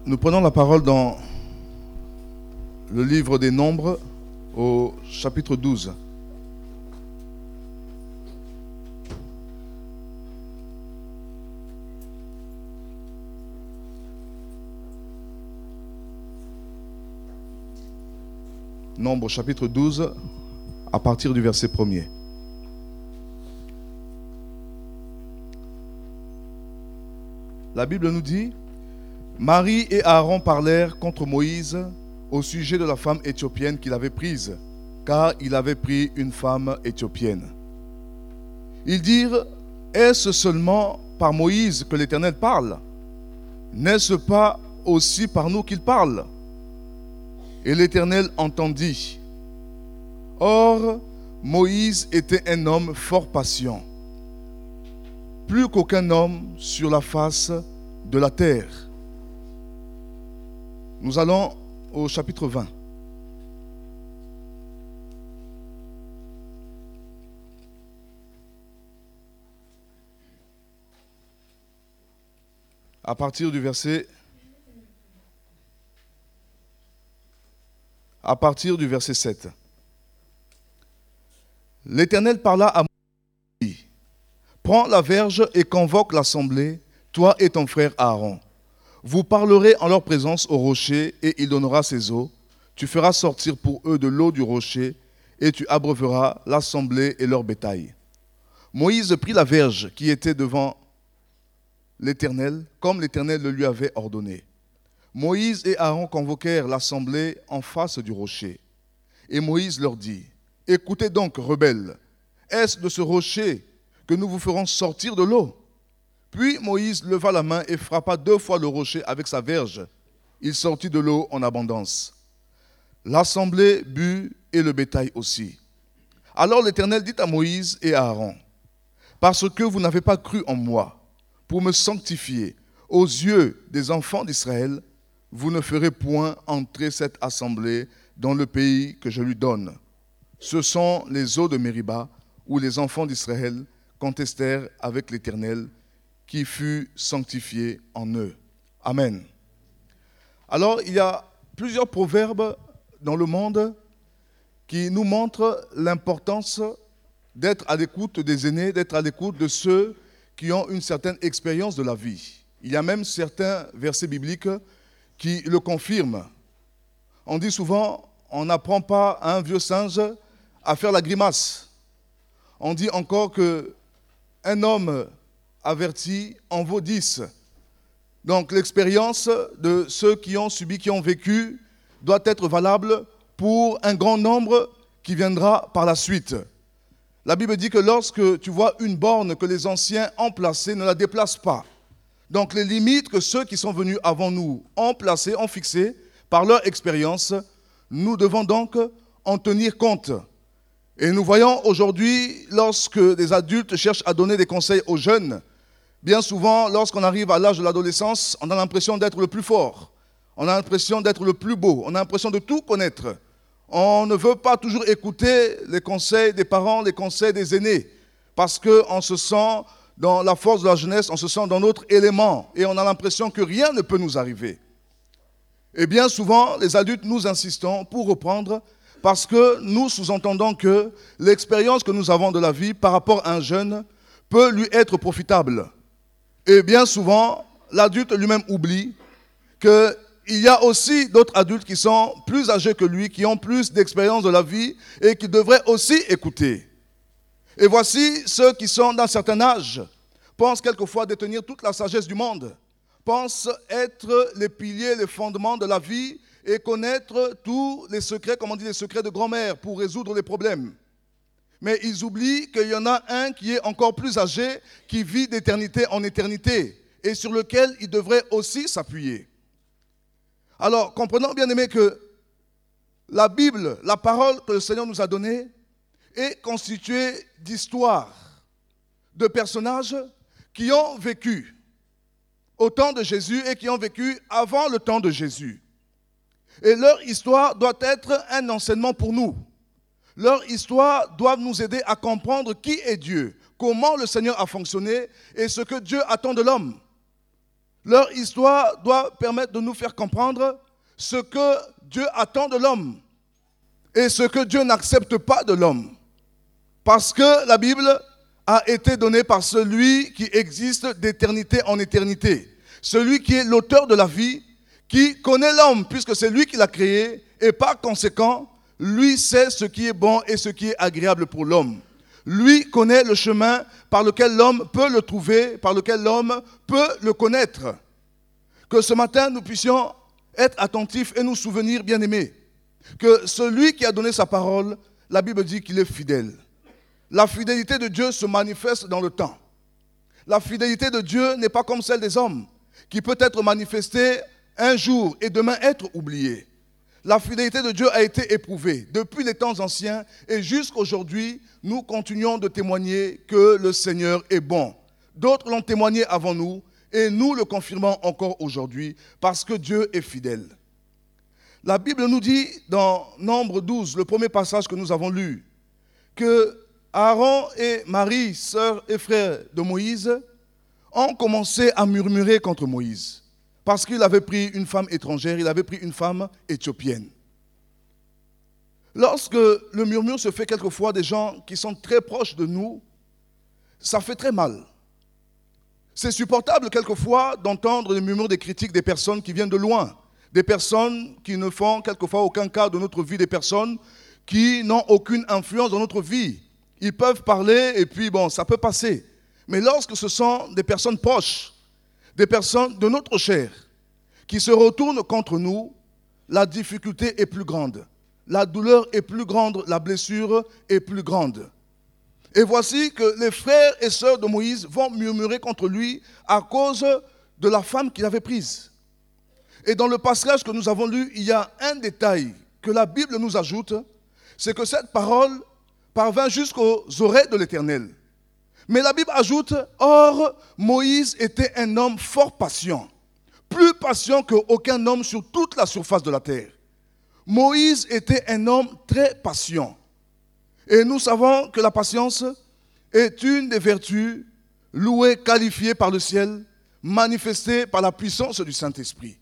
Nous prenons la parole dans le livre des Nombres au chapitre 12. Nombres chapitre 12 à partir du verset 1er. La Bible nous dit: Marie et Aaron parlèrent contre Moïse au sujet de la femme éthiopienne qu'il avait prise, car il avait pris une femme éthiopienne. Ils dirent: Est-ce seulement par Moïse que l'Éternel parle? N'est-ce pas aussi par nous qu'il parle? Et l'Éternel entendit. Or, Moïse était un homme fort patient, plus qu'aucun homme sur la face de la terre. Nous allons au chapitre 20. À partir du verset 7. L'Éternel parla à Moïse: Prends la verge et convoque l'assemblée, toi et ton frère Aaron. Vous parlerez en leur présence au rocher, et il donnera ses eaux. Tu feras sortir pour eux de l'eau du rocher, et tu abreuveras l'assemblée et leur bétail. Moïse prit la verge qui était devant l'Éternel, comme l'Éternel le lui avait ordonné. Moïse et Aaron convoquèrent l'assemblée en face du rocher. Et Moïse leur dit: Écoutez donc, rebelles, est-ce de ce rocher que nous vous ferons sortir de l'eau? Puis Moïse leva la main et frappa 2 fois le rocher avec sa verge. Il sortit de l'eau en abondance. L'assemblée but et le bétail aussi. Alors l'Éternel dit à Moïse et à Aaron: Parce que vous n'avez pas cru en moi, pour me sanctifier aux yeux des enfants d'Israël, vous ne ferez point entrer cette assemblée dans le pays que je lui donne. Ce sont les eaux de Mériba, où les enfants d'Israël contestèrent avec l'Éternel, qui fut sanctifié en eux. Amen. Alors, il y a plusieurs proverbes dans le monde qui nous montrent l'importance d'être à l'écoute des aînés, d'être à l'écoute de ceux qui ont une certaine expérience de la vie. Il y a même certains versets bibliques qui le confirment. On dit souvent: on n'apprend pas à un vieux singe à faire la grimace. On dit encore qu'un homme averti en vaut 10. Donc l'expérience de ceux qui ont subi, qui ont vécu, doit être valable pour un grand nombre qui viendra par la suite. La Bible dit que lorsque tu vois une borne que les anciens ont placée, ne la déplace pas. Donc les limites que ceux qui sont venus avant nous ont placées, ont fixées par leur expérience, nous devons donc en tenir compte. Et nous voyons aujourd'hui, lorsque des adultes cherchent à donner des conseils aux jeunes, bien souvent, lorsqu'on arrive à l'âge de l'adolescence, on a l'impression d'être le plus fort. On a l'impression d'être le plus beau. On a l'impression de tout connaître. On ne veut pas toujours écouter les conseils des parents, les conseils des aînés, parce qu'on se sent dans la force de la jeunesse, on se sent dans notre élément, et on a l'impression que rien ne peut nous arriver. Et bien souvent, les adultes, nous insistons pour reprendre, parce que nous sous-entendons que l'expérience que nous avons de la vie par rapport à un jeune peut lui être profitable. Et bien souvent, l'adulte lui-même oublie qu'il y a aussi d'autres adultes qui sont plus âgés que lui, qui ont plus d'expérience de la vie et qui devraient aussi écouter. Et voici ceux qui sont d'un certain âge, pensent quelquefois détenir toute la sagesse du monde, pensent être les piliers, les fondements de la vie et connaître tous les secrets, comme on dit, les secrets de grand-mère pour résoudre les problèmes. Mais ils oublient qu'il y en a un qui est encore plus âgé, qui vit d'éternité en éternité et sur lequel ils devraient aussi s'appuyer. Alors, comprenons bien aimé que la Bible, la parole que le Seigneur nous a donnée, est constituée d'histoires, de personnages qui ont vécu au temps de Jésus et qui ont vécu avant le temps de Jésus. Et leur histoire doit être un enseignement pour nous. Leur histoire doit nous aider à comprendre qui est Dieu, comment le Seigneur a fonctionné et ce que Dieu attend de l'homme. Leur histoire doit permettre de nous faire comprendre ce que Dieu attend de l'homme et ce que Dieu n'accepte pas de l'homme. Parce que la Bible a été donnée par celui qui existe d'éternité en éternité. Celui qui est l'auteur de la vie, qui connaît l'homme puisque c'est lui qui l'a créé et par conséquent, lui sait ce qui est bon et ce qui est agréable pour l'homme. Lui connaît le chemin par lequel l'homme peut le trouver, par lequel l'homme peut le connaître. Que ce matin, nous puissions être attentifs et nous souvenir, bien-aimés, que celui qui a donné sa parole, la Bible dit qu'il est fidèle. La fidélité de Dieu se manifeste dans le temps. La fidélité de Dieu n'est pas comme celle des hommes, qui peut être manifestée un jour et demain être oubliée. La fidélité de Dieu a été éprouvée depuis les temps anciens et jusqu'aujourd'hui, nous continuons de témoigner que le Seigneur est bon. D'autres l'ont témoigné avant nous et nous le confirmons encore aujourd'hui parce que Dieu est fidèle. La Bible nous dit dans Nombre 12, le premier passage que nous avons lu, que Aaron et Marie, sœur et frère de Moïse, ont commencé à murmurer contre Moïse. Parce qu'il avait pris une femme étrangère, il avait pris une femme éthiopienne. Lorsque le murmure se fait quelquefois des gens qui sont très proches de nous, ça fait très mal. C'est supportable quelquefois d'entendre le murmure des critiques des personnes qui viennent de loin, des personnes qui ne font quelquefois aucun cas de notre vie, des personnes qui n'ont aucune influence dans notre vie. Ils peuvent parler et puis bon, ça peut passer. Mais lorsque ce sont des personnes proches, des personnes de notre chair qui se retournent contre nous, la difficulté est plus grande. La douleur est plus grande, la blessure est plus grande. Et voici que les frères et sœurs de Moïse vont murmurer contre lui à cause de la femme qu'il avait prise. Et dans le passage que nous avons lu, il y a un détail que la Bible nous ajoute, c'est que cette parole parvint jusqu'aux oreilles de l'Éternel. Mais la Bible ajoute, or Moïse était un homme fort patient, plus patient qu'aucun homme sur toute la surface de la terre. Moïse était un homme très patient. Et nous savons que la patience est une des vertus louées, qualifiées par le ciel, manifestées par la puissance du Saint-Esprit.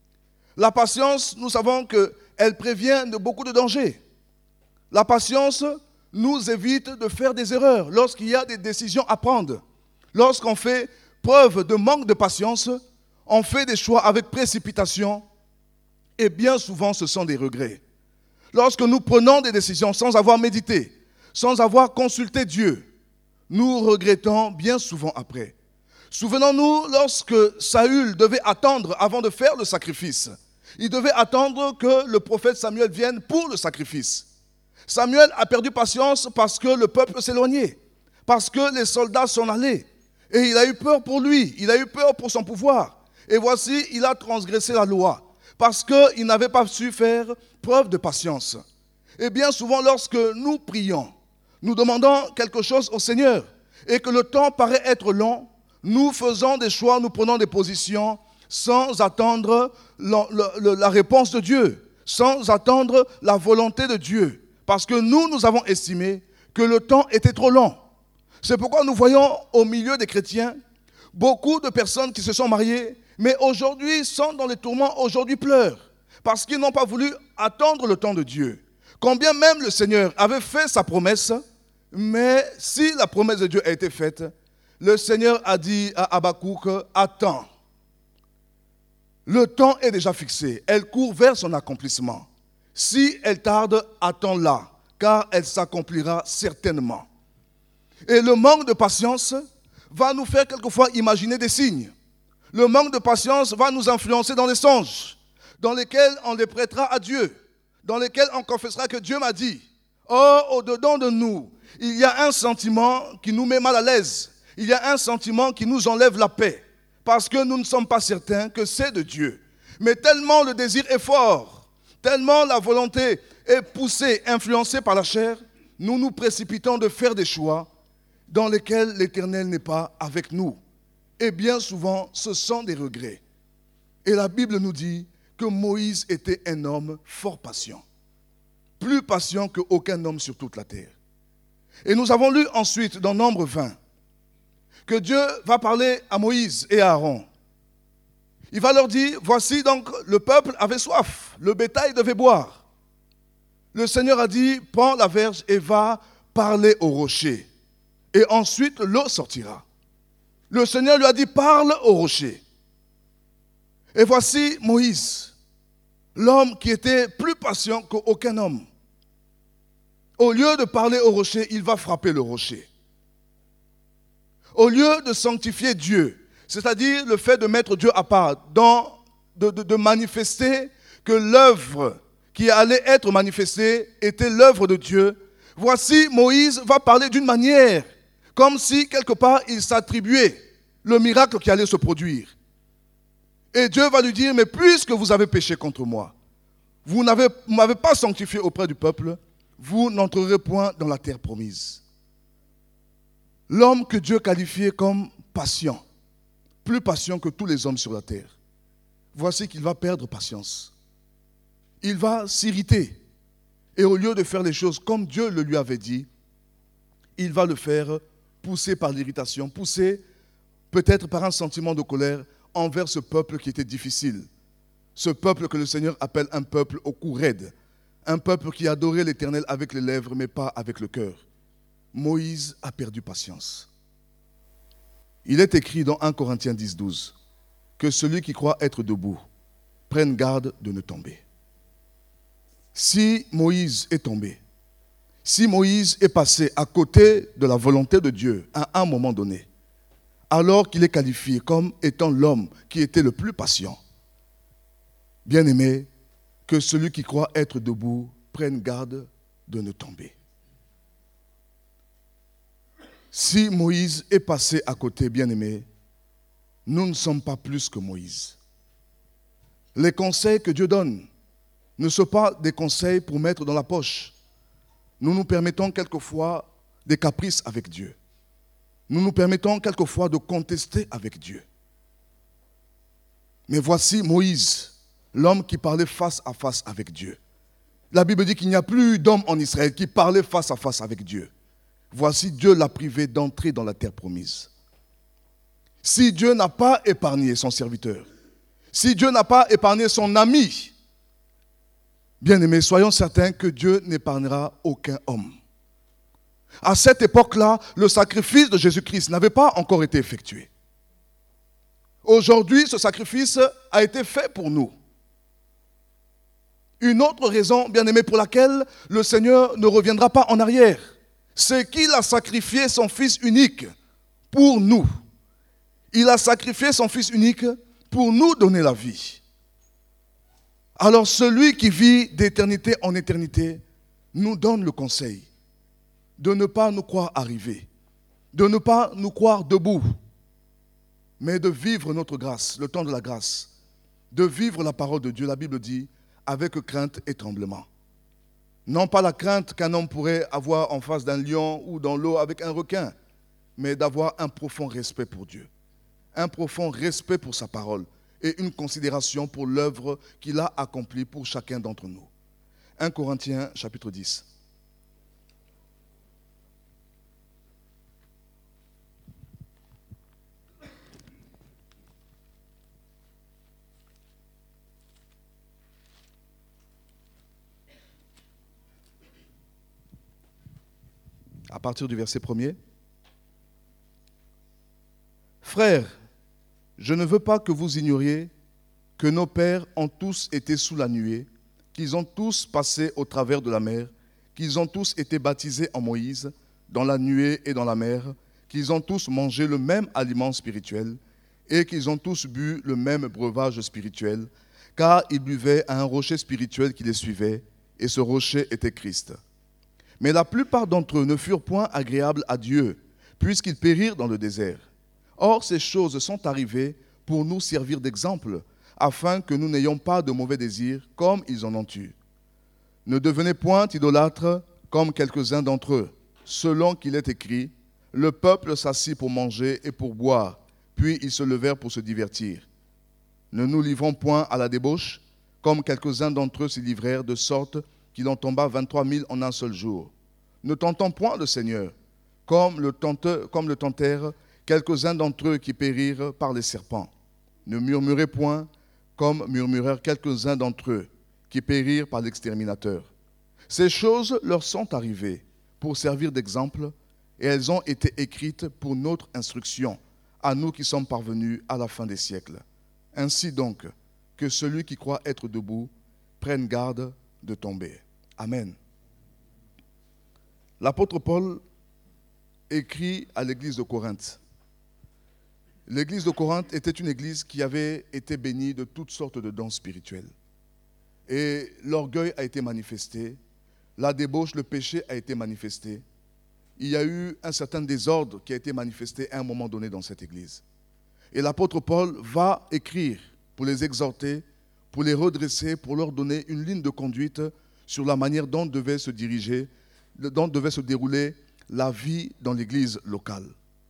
La patience, nous savons qu'elle prévient de beaucoup de dangers. La patience nous évite de faire des erreurs lorsqu'il y a des décisions à prendre. Lorsqu'on fait preuve de manque de patience, on fait des choix avec précipitation et bien souvent ce sont des regrets. Lorsque nous prenons des décisions sans avoir médité, sans avoir consulté Dieu, nous regrettons bien souvent après. Souvenons-nous lorsque Saül devait attendre avant de faire le sacrifice. Il devait attendre que le prophète Samuel vienne pour le sacrifice. Samuel a perdu patience parce que le peuple s'éloignait, parce que les soldats s'en allaient. Et il a eu peur pour lui, il a eu peur pour son pouvoir. Et voici, il a transgressé la loi, parce qu'il n'avait pas su faire preuve de patience. Et bien souvent, lorsque nous prions, nous demandons quelque chose au Seigneur, et que le temps paraît être long, nous faisons des choix, nous prenons des positions, sans attendre la réponse de Dieu, sans attendre la volonté de Dieu. Parce que nous avons estimé que le temps était trop long. C'est pourquoi nous voyons au milieu des chrétiens beaucoup de personnes qui se sont mariées, mais aujourd'hui sont dans les tourments, aujourd'hui pleurent, parce qu'ils n'ont pas voulu attendre le temps de Dieu. Combien même le Seigneur avait fait sa promesse, mais si la promesse de Dieu a été faite, le Seigneur a dit à Habakkuk, attends. Le temps est déjà fixé, elle court vers son accomplissement. Si elle tarde, attends-la, car elle s'accomplira certainement. Et le manque de patience va nous faire quelquefois imaginer des signes. Le manque de patience va nous influencer dans les songes, dans lesquels on les prêtera à Dieu, dans lesquels on confessera que Dieu m'a dit. Or, au-dedans de nous, il y a un sentiment qui nous met mal à l'aise. Il y a un sentiment qui nous enlève la paix, parce que nous ne sommes pas certains que c'est de Dieu. Mais tellement le désir est fort, tellement la volonté est poussée, influencée par la chair, nous nous précipitons de faire des choix dans lesquels l'Éternel n'est pas avec nous. Et bien souvent, ce sont des regrets. Et la Bible nous dit que Moïse était un homme fort patient. Plus patient qu'aucun homme sur toute la terre. Et nous avons lu ensuite dans Nombre 20 que Dieu va parler à Moïse et à Aaron. Il va leur dire, voici donc, le peuple avait soif, le bétail devait boire. Le Seigneur a dit, prends la verge et va parler au rocher. Et ensuite, l'eau sortira. Le Seigneur lui a dit, parle au rocher. Et voici Moïse, l'homme qui était plus patient qu'aucun homme. Au lieu de parler au rocher, il va frapper le rocher. Au lieu de sanctifier Dieu, c'est-à-dire le fait de mettre Dieu à part, de manifester que l'œuvre qui allait être manifestée était l'œuvre de Dieu, voici Moïse va parler d'une manière, comme si quelque part il s'attribuait le miracle qui allait se produire. Et Dieu va lui dire, mais puisque vous avez péché contre moi, vous ne m'avez pas sanctifié auprès du peuple, vous n'entrerez point dans la terre promise. L'homme que Dieu qualifiait comme patient, plus patient que tous les hommes sur la terre, voici qu'il va perdre patience. Il va s'irriter. Et au lieu de faire les choses comme Dieu le lui avait dit, il va le faire pousser par l'irritation, pousser peut-être par un sentiment de colère envers ce peuple qui était difficile. Ce peuple que le Seigneur appelle un peuple au cou raide. Un peuple qui adorait l'Éternel avec les lèvres, mais pas avec le cœur. Moïse a perdu patience. Il est écrit dans 1 Corinthiens 10, 12 que celui qui croit être debout prenne garde de ne tomber. Si Moïse est tombé, si Moïse est passé à côté de la volonté de Dieu à un moment donné, alors qu'il est qualifié comme étant l'homme qui était le plus patient, bien-aimé, que celui qui croit être debout prenne garde de ne tomber. Si Moïse est passé à côté, bien-aimé, nous ne sommes pas plus que Moïse. Les conseils que Dieu donne ne sont pas des conseils pour mettre dans la poche. Nous nous permettons quelquefois des caprices avec Dieu. Nous nous permettons quelquefois de contester avec Dieu. Mais voici Moïse, l'homme qui parlait face à face avec Dieu. La Bible dit qu'il n'y a plus d'homme en Israël qui parlait face à face avec Dieu. Voici Dieu l'a privé d'entrer dans la terre promise. Si Dieu n'a pas épargné son serviteur, si Dieu n'a pas épargné son ami, bien-aimés, soyons certains que Dieu n'épargnera aucun homme. À cette époque-là, le sacrifice de Jésus-Christ n'avait pas encore été effectué. Aujourd'hui, ce sacrifice a été fait pour nous. Une autre raison, bien-aimés, pour laquelle le Seigneur ne reviendra pas en arrière, c'est qu'il a sacrifié son Fils unique pour nous. Il a sacrifié son Fils unique pour nous donner la vie. Alors celui qui vit d'éternité en éternité nous donne le conseil de ne pas nous croire arrivés, de ne pas nous croire debout, mais de vivre notre grâce, le temps de la grâce, de vivre la parole de Dieu. La Bible dit, avec crainte et tremblement. Non pas la crainte qu'un homme pourrait avoir en face d'un lion ou dans l'eau avec un requin, mais d'avoir un profond respect pour Dieu, un profond respect pour sa parole et une considération pour l'œuvre qu'il a accomplie pour chacun d'entre nous. 1 Corinthiens chapitre 10. À partir du verset 1er. Frères, je ne veux pas que vous ignoriez que nos pères ont tous été sous la nuée, qu'ils ont tous passé au travers de la mer, qu'ils ont tous été baptisés en Moïse, dans la nuée et dans la mer, qu'ils ont tous mangé le même aliment spirituel et qu'ils ont tous bu le même breuvage spirituel, car ils buvaient à un rocher spirituel qui les suivait, et ce rocher était Christ. Mais la plupart d'entre eux ne furent point agréables à Dieu, puisqu'ils périrent dans le désert. Or, ces choses sont arrivées pour nous servir d'exemple, afin que nous n'ayons pas de mauvais désirs, comme ils en ont eu. Ne devenez point idolâtres, comme quelques-uns d'entre eux, selon qu'il est écrit, « Le peuple s'assit pour manger et pour boire, puis ils se levèrent pour se divertir. » Ne nous livrons point à la débauche, comme quelques-uns d'entre eux s'y livrèrent, de sorte qu'il en tomba 23 000 en un seul jour. Ne tentons point le Seigneur, comme le tentèrent quelques-uns d'entre eux qui périrent par les serpents. Ne murmurez point, comme murmurèrent quelques-uns d'entre eux, qui périrent par l'exterminateur. Ces choses leur sont arrivées pour servir d'exemple, et elles ont été écrites pour notre instruction, à nous qui sommes parvenus à la fin des siècles. Ainsi donc, que celui qui croit être debout prenne garde de tomber. Amen. L'apôtre Paul écrit à l'église de Corinthe. L'église de Corinthe était une église qui avait été bénie de toutes sortes de dons spirituels. Et l'orgueil a été manifesté, la débauche, le péché a été manifesté. Il y a eu un certain désordre qui a été manifesté à un moment donné dans cette église. Et l'apôtre Paul va écrire pour les exhorter, pour les redresser, pour leur donner une ligne de conduite sur la manière dont devait se diriger, dont devait se dérouler la vie dans l'église locale.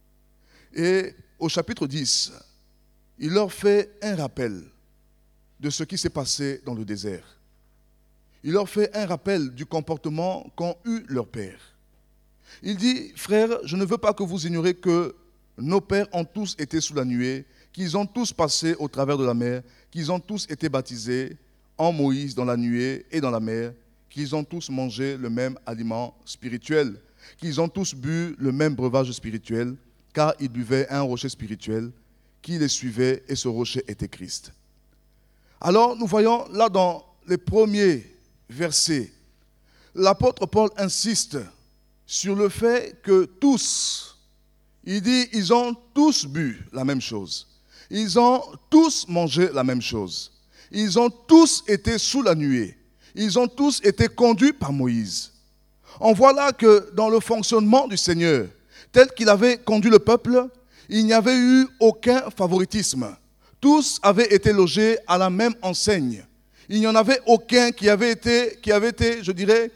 Et au chapitre 10, il leur fait un rappel de ce qui s'est passé dans le désert. Il leur fait un rappel du comportement qu'ont eu leurs pères. Il dit, frères, je ne veux pas que vous ignoriez que nos pères ont tous été sous la nuée, qu'ils ont tous passé au travers de la mer, qu'ils ont tous été baptisés en Moïse dans la nuée et dans la mer, qu'ils ont tous mangé le même aliment spirituel, qu'ils ont tous bu le même breuvage spirituel, car ils buvaient un rocher spirituel qui les suivait, et ce rocher était Christ. Alors nous voyons là dans les premiers versets, l'apôtre Paul insiste sur le fait que tous, il dit, ils ont tous bu la même chose. Ils ont tous mangé la même chose. Ils ont tous été sous la nuée. Ils ont tous été conduits par Moïse. On voit là que dans le fonctionnement du Seigneur, tel qu'il avait conduit le peuple, il n'y avait eu aucun favoritisme. Tous avaient été logés à la même enseigne. Il n'y en avait aucun qui avait été, je dirais,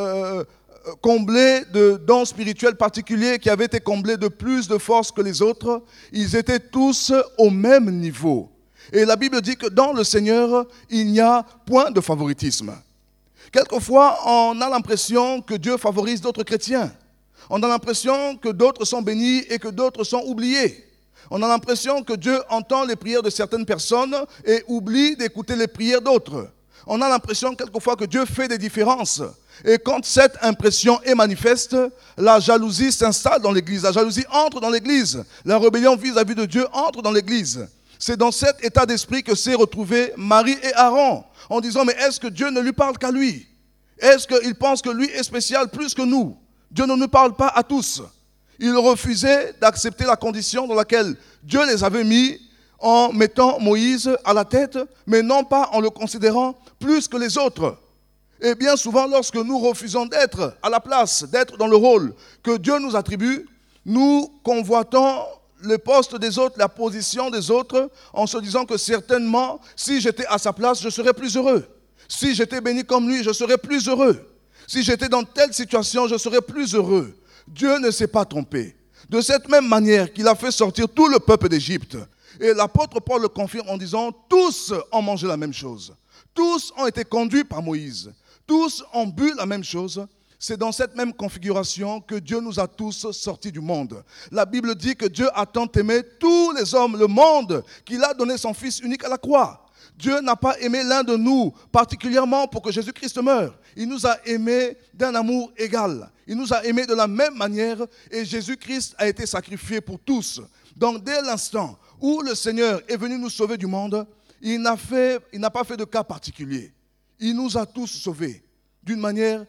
comblé de dons spirituels particuliers, qui avait été comblé de plus de force que les autres. Ils étaient tous au même niveau. Et la Bible dit que dans le Seigneur, il n'y a point de favoritisme. Quelquefois, on a l'impression que Dieu favorise d'autres chrétiens. On a l'impression que d'autres sont bénis et que d'autres sont oubliés. On a l'impression que Dieu entend les prières de certaines personnes et oublie d'écouter les prières d'autres. On a l'impression quelquefois que Dieu fait des différences. Et quand cette impression est manifeste, la jalousie s'installe dans l'église. La jalousie entre dans l'église. La rébellion vis-à-vis de Dieu entre dans l'église. C'est dans cet état d'esprit que s'est retrouvé Marie et Aaron, en disant, mais est-ce que Dieu ne lui parle qu'à lui? Est-ce qu'il pense que lui est spécial plus que nous? Dieu ne nous parle pas à tous. Ils refusaient d'accepter la condition dans laquelle Dieu les avait mis en mettant Moïse à la tête, mais non pas en le considérant plus que les autres. Et bien souvent, lorsque nous refusons d'être à la place, d'être dans le rôle que Dieu nous attribue, nous convoitons le poste des autres, la position des autres, en se disant que certainement, si j'étais à sa place, je serais plus heureux. Si j'étais béni comme lui, je serais plus heureux. Si j'étais dans telle situation, je serais plus heureux. Dieu ne s'est pas trompé. De cette même manière qu'il a fait sortir tout le peuple d'Égypte. Et l'apôtre Paul le confirme en disant, tous ont mangé la même chose. Tous ont été conduits par Moïse. Tous ont bu la même chose. C'est dans cette même configuration que Dieu nous a tous sortis du monde. La Bible dit que Dieu a tant aimé tous les hommes, le monde, qu'il a donné son Fils unique à la croix. Dieu n'a pas aimé l'un de nous particulièrement pour que Jésus-Christ meure. Il nous a aimés d'un amour égal. Il nous a aimés de la même manière et Jésus-Christ a été sacrifié pour tous. Donc dès l'instant où le Seigneur est venu nous sauver du monde, il n'a pas fait de cas particulier. Il nous a tous sauvés d'une manière,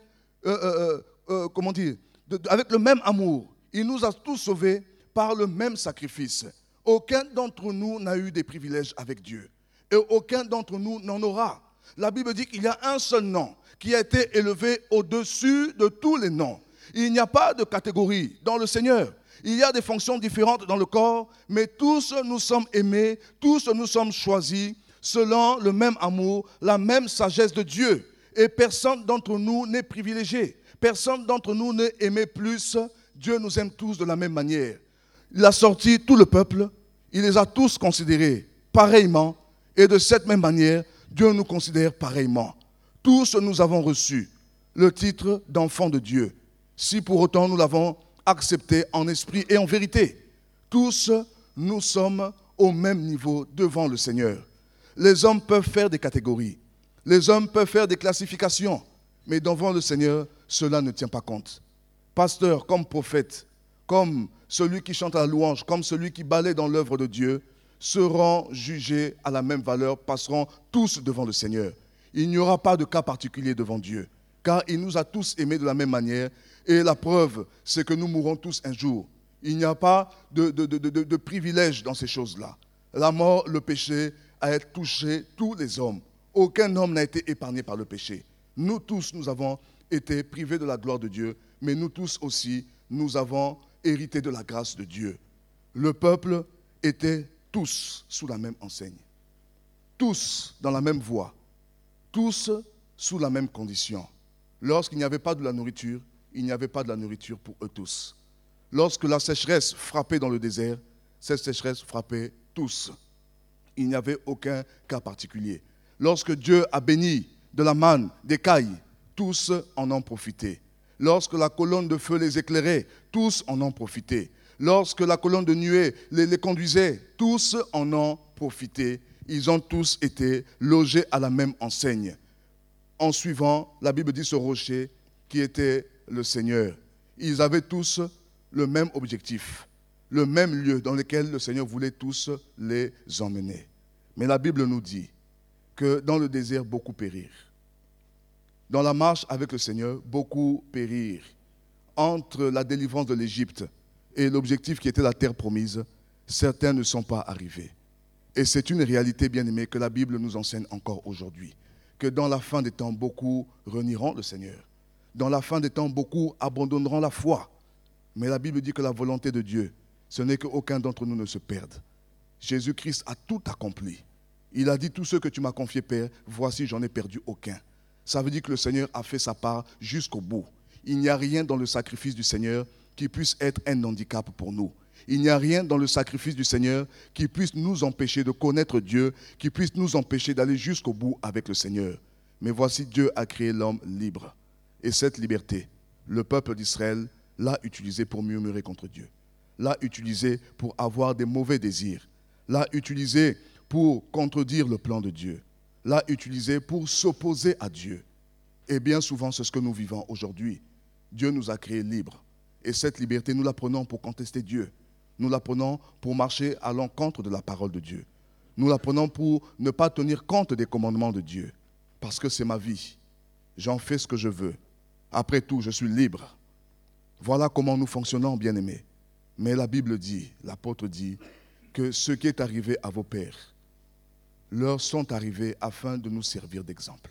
avec le même amour. Il nous a tous sauvés par le même sacrifice. Aucun d'entre nous n'a eu des privilèges avec Dieu. Et aucun d'entre nous n'en aura. La Bible dit qu'il y a un seul nom qui a été élevé au-dessus de tous les noms. Il n'y a pas de catégorie dans le Seigneur. Il y a des fonctions différentes dans le corps, mais tous nous sommes aimés, tous nous sommes choisis selon le même amour, la même sagesse de Dieu. Et personne d'entre nous n'est privilégié. Personne d'entre nous n'est aimé plus. Dieu nous aime tous de la même manière. Il a sorti tout le peuple, il les a tous considérés pareillement. Et de cette même manière, Dieu nous considère pareillement. Tous nous avons reçu le titre d'enfant de Dieu, si pour autant nous l'avons accepté en esprit et en vérité. Tous nous sommes au même niveau devant le Seigneur. Les hommes peuvent faire des catégories. Les hommes peuvent faire des classifications. Mais devant le Seigneur, cela ne tient pas compte. Pasteur, comme prophète, comme celui qui chante la louange, comme celui qui balaie dans l'œuvre de Dieu, seront jugés à la même valeur, passeront tous devant le Seigneur. Il n'y aura pas de cas particulier devant Dieu, car il nous a tous aimés de la même manière. Et la preuve, c'est que nous mourrons tous un jour. Il n'y a pas de privilège dans ces choses-là. La mort, le péché, a touché tous les hommes. Aucun homme n'a été épargné par le péché. Nous tous, nous avons été privés de la gloire de Dieu, mais nous tous aussi, nous avons hérité de la grâce de Dieu. Le peuple était tous sous la même enseigne, tous dans la même voie, tous sous la même condition. Lorsqu'il n'y avait pas de la nourriture, il n'y avait pas de la nourriture pour eux tous. Lorsque la sécheresse frappait dans le désert, cette sécheresse frappait tous. Il n'y avait aucun cas particulier. Lorsque Dieu a béni de la manne, des cailles, tous en ont profité. Lorsque la colonne de feu les éclairait, tous en ont profité. Lorsque la colonne de nuée les conduisait, tous en ont profité. Ils ont tous été logés à la même enseigne, en suivant, la Bible dit, ce rocher qui était le Seigneur. Ils avaient tous le même objectif, le même lieu dans lequel le Seigneur voulait tous les emmener. Mais la Bible nous dit que dans le désert, beaucoup périrent. Dans la marche avec le Seigneur, beaucoup périrent. Entre la délivrance de l'Égypte et l'objectif qui était la terre promise, certains ne sont pas arrivés. Et c'est une réalité, bien-aimée, que la Bible nous enseigne encore aujourd'hui. Que dans la fin des temps, beaucoup renieront le Seigneur. Dans la fin des temps, beaucoup abandonneront la foi. Mais la Bible dit que la volonté de Dieu, ce n'est qu'aucun d'entre nous ne se perde. Jésus-Christ a tout accompli. Il a dit, tout ce que tu m'as confié, Père, voici, j'en ai perdu aucun. Ça veut dire que le Seigneur a fait sa part jusqu'au bout. Il n'y a rien dans le sacrifice du Seigneur qui puisse être un handicap pour nous. Il n'y a rien dans le sacrifice du Seigneur qui puisse nous empêcher de connaître Dieu, qui puisse nous empêcher d'aller jusqu'au bout avec le Seigneur. Mais voici, Dieu a créé l'homme libre. Et cette liberté, le peuple d'Israël l'a utilisée pour murmurer contre Dieu, l'a utilisée pour avoir des mauvais désirs, l'a utilisée pour contredire le plan de Dieu, l'a utilisée pour s'opposer à Dieu. Et bien souvent, c'est ce que nous vivons aujourd'hui. Dieu nous a créés libres. Et cette liberté, nous la prenons pour contester Dieu. Nous la prenons pour marcher à l'encontre de la parole de Dieu. Nous la prenons pour ne pas tenir compte des commandements de Dieu. Parce que c'est ma vie. J'en fais ce que je veux. Après tout, je suis libre. Voilà comment nous fonctionnons, bien-aimés. Mais la Bible dit, l'apôtre dit, que ce qui est arrivé à vos pères leur sont arrivés afin de nous servir d'exemple.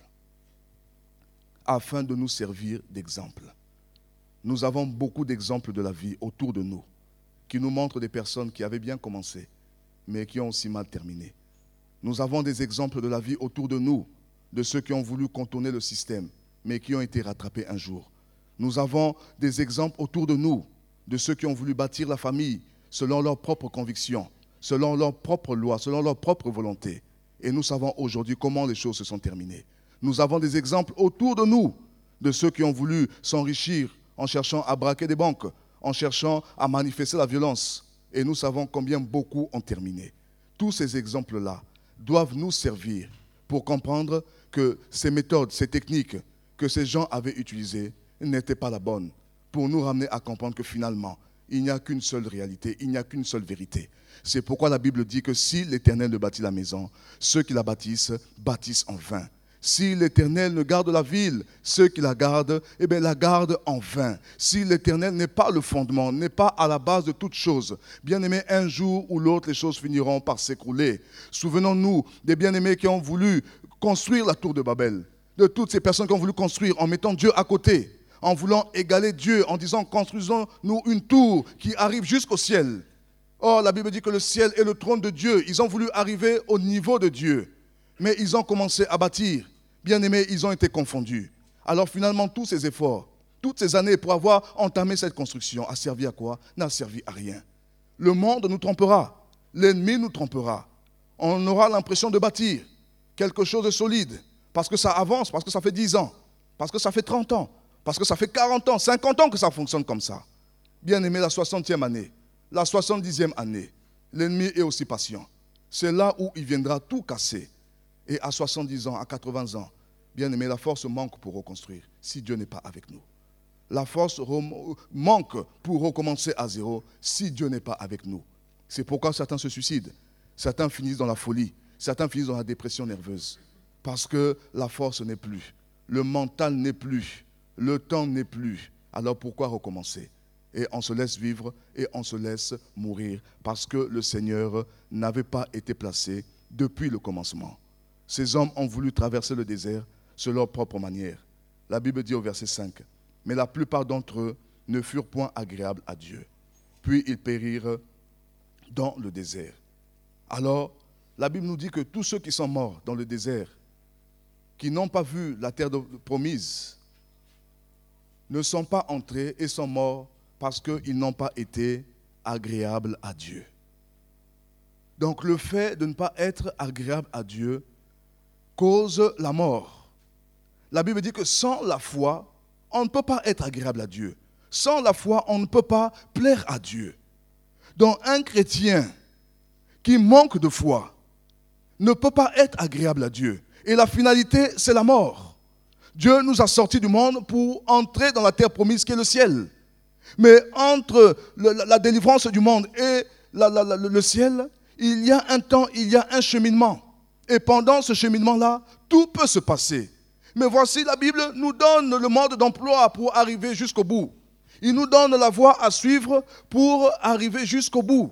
Afin de nous servir d'exemple. Nous avons beaucoup d'exemples de la vie autour de nous qui nous montrent des personnes qui avaient bien commencé, mais qui ont aussi mal terminé. Nous avons des exemples de la vie autour de nous, de ceux qui ont voulu contourner le système, mais qui ont été rattrapés un jour. Nous avons des exemples autour de nous, de ceux qui ont voulu bâtir la famille selon leurs propres convictions, selon leurs propres lois, selon leur propre volonté. Et nous savons aujourd'hui comment les choses se sont terminées. Nous avons des exemples autour de nous, de ceux qui ont voulu s'enrichir en cherchant à braquer des banques, en cherchant à manifester la violence. Et nous savons combien beaucoup ont terminé. Tous ces exemples-là doivent nous servir pour comprendre que ces méthodes, ces techniques que ces gens avaient utilisées n'étaient pas la bonne. Pour nous ramener à comprendre que finalement, il n'y a qu'une seule réalité, il n'y a qu'une seule vérité. C'est pourquoi la Bible dit que si l'Éternel ne bâtit la maison, ceux qui la bâtissent, bâtissent en vain. Si l'Éternel ne garde la ville, ceux qui la gardent, la gardent en vain. Si l'Éternel n'est pas le fondement, n'est pas à la base de toutes choses, bien-aimés, un jour ou l'autre, les choses finiront par s'écrouler. Souvenons-nous des bien-aimés qui ont voulu construire la tour de Babel, de toutes ces personnes qui ont voulu construire en mettant Dieu à côté, en voulant égaler Dieu, en disant, construisons-nous une tour qui arrive jusqu'au ciel. Or, la Bible dit que le ciel est le trône de Dieu. Ils ont voulu arriver au niveau de Dieu, mais ils ont commencé à bâtir. Bien-aimés, ils ont été confondus. Alors finalement, tous ces efforts, toutes ces années pour avoir entamé cette construction, a servi à quoi? N'a servi à rien. Le monde nous trompera. L'ennemi nous trompera. On aura l'impression de bâtir quelque chose de solide, parce que ça avance, parce que ça fait 10 ans, parce que ça fait 30 ans, parce que ça fait 40 ans, 50 ans que ça fonctionne comme ça. Bien-aimés, la 60e année, la 70e année, l'ennemi est aussi patient. C'est là où il viendra tout casser. Et à 70 ans, à 80 ans, bien aimé, la force manque pour reconstruire si Dieu n'est pas avec nous. La force manque pour recommencer à zéro si Dieu n'est pas avec nous. C'est pourquoi certains se suicident, certains finissent dans la folie, certains finissent dans la dépression nerveuse. Parce que la force n'est plus, le mental n'est plus, le temps n'est plus. Alors pourquoi recommencer? Et on se laisse vivre et on se laisse mourir parce que le Seigneur n'avait pas été placé depuis le commencement. Ces hommes ont voulu traverser le désert selon leur propre manière. La Bible dit au verset 5, « Mais la plupart d'entre eux ne furent point agréables à Dieu. Puis ils périrent dans le désert. » Alors, la Bible nous dit que tous ceux qui sont morts dans le désert, qui n'ont pas vu la terre promise, ne sont pas entrés et sont morts parce qu'ils n'ont pas été agréables à Dieu. Donc le fait de ne pas être agréable à Dieu cause la mort. La Bible dit que sans la foi, on ne peut pas être agréable à Dieu. Sans la foi, on ne peut pas plaire à Dieu. Donc un chrétien qui manque de foi ne peut pas être agréable à Dieu. Et la finalité, c'est la mort. Dieu nous a sortis du monde pour entrer dans la terre promise qui est le ciel. Mais entre la délivrance du monde et le ciel, il y a un temps, il y a un cheminement. Et pendant ce cheminement-là, tout peut se passer. Mais voici, la Bible nous donne le mode d'emploi pour arriver jusqu'au bout. Il nous donne la voie à suivre pour arriver jusqu'au bout.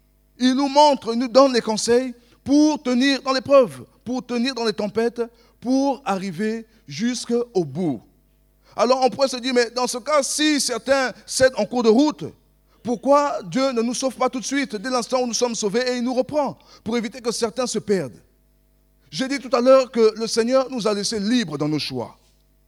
Il nous montre, il nous donne les conseils pour tenir dans l'épreuve, pour tenir dans les tempêtes, pour arriver jusqu'au bout. Alors on pourrait se dire, mais dans ce cas, si certains cèdent en cours de route, pourquoi Dieu ne nous sauve pas tout de suite, dès l'instant où nous sommes sauvés, et il nous reprend, pour éviter que certains se perdent? J'ai dit tout à l'heure que le Seigneur nous a laissés libres dans nos choix.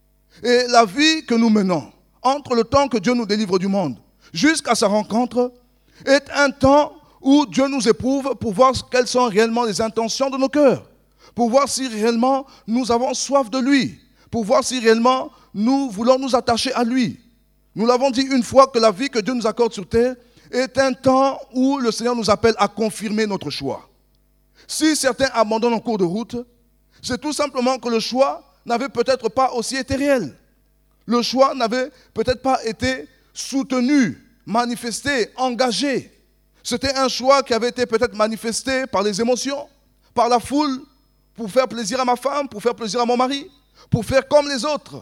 Et la vie que nous menons, entre le temps que Dieu nous délivre du monde, jusqu'à sa rencontre, est un temps où Dieu nous éprouve pour voir quelles sont réellement les intentions de nos cœurs, pour voir si réellement nous avons soif de lui, pour voir si réellement nous voulons nous attacher à lui. Nous l'avons dit une fois que la vie que Dieu nous accorde sur terre est un temps où le Seigneur nous appelle à confirmer notre choix. Si certains abandonnent en cours de route, c'est tout simplement que le choix n'avait peut-être pas aussi été réel. Le choix n'avait peut-être pas été soutenu, manifesté, engagé. C'était un choix qui avait été peut-être manifesté par les émotions, par la foule, pour faire plaisir à ma femme, pour faire plaisir à mon mari, pour faire comme les autres.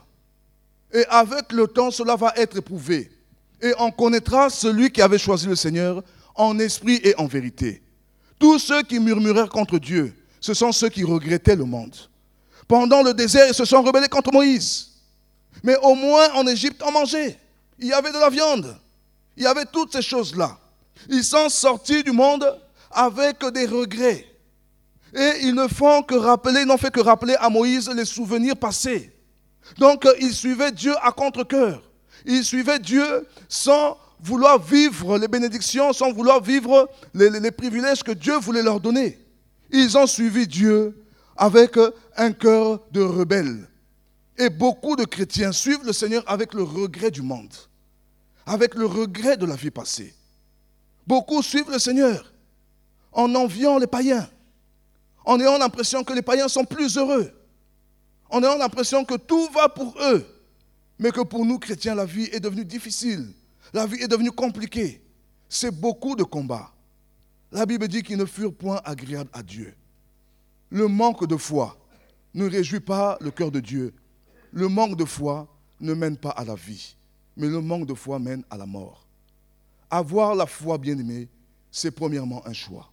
Et avec le temps, cela va être éprouvé. Et on connaîtra celui qui avait choisi le Seigneur en esprit et en vérité. Tous ceux qui murmurèrent contre Dieu, ce sont ceux qui regrettaient le monde. Pendant le désert, ils se sont rebellés contre Moïse. Mais au moins en Égypte, on mangeait. Il y avait de la viande. Il y avait toutes ces choses-là. Ils sont sortis du monde avec des regrets. Et ils n'ont fait que rappeler à Moïse les souvenirs passés. Donc ils suivaient Dieu à contre-cœur. Ils suivaient Dieu sans vouloir vivre les bénédictions, sans vouloir vivre les privilèges que Dieu voulait leur donner. Ils ont suivi Dieu avec un cœur de rebelle. Et beaucoup de chrétiens suivent le Seigneur avec le regret du monde, avec le regret de la vie passée. Beaucoup suivent le Seigneur en enviant les païens, en ayant l'impression que les païens sont plus heureux, en ayant l'impression que tout va pour eux, mais que pour nous chrétiens, la vie est devenue difficile, la vie est devenue compliquée. C'est beaucoup de combats. La Bible dit qu'ils ne furent point agréables à Dieu. Le manque de foi ne réjouit pas le cœur de Dieu. Le manque de foi ne mène pas à la vie, mais le manque de foi mène à la mort. Avoir la foi, bien-aimée, c'est premièrement un choix.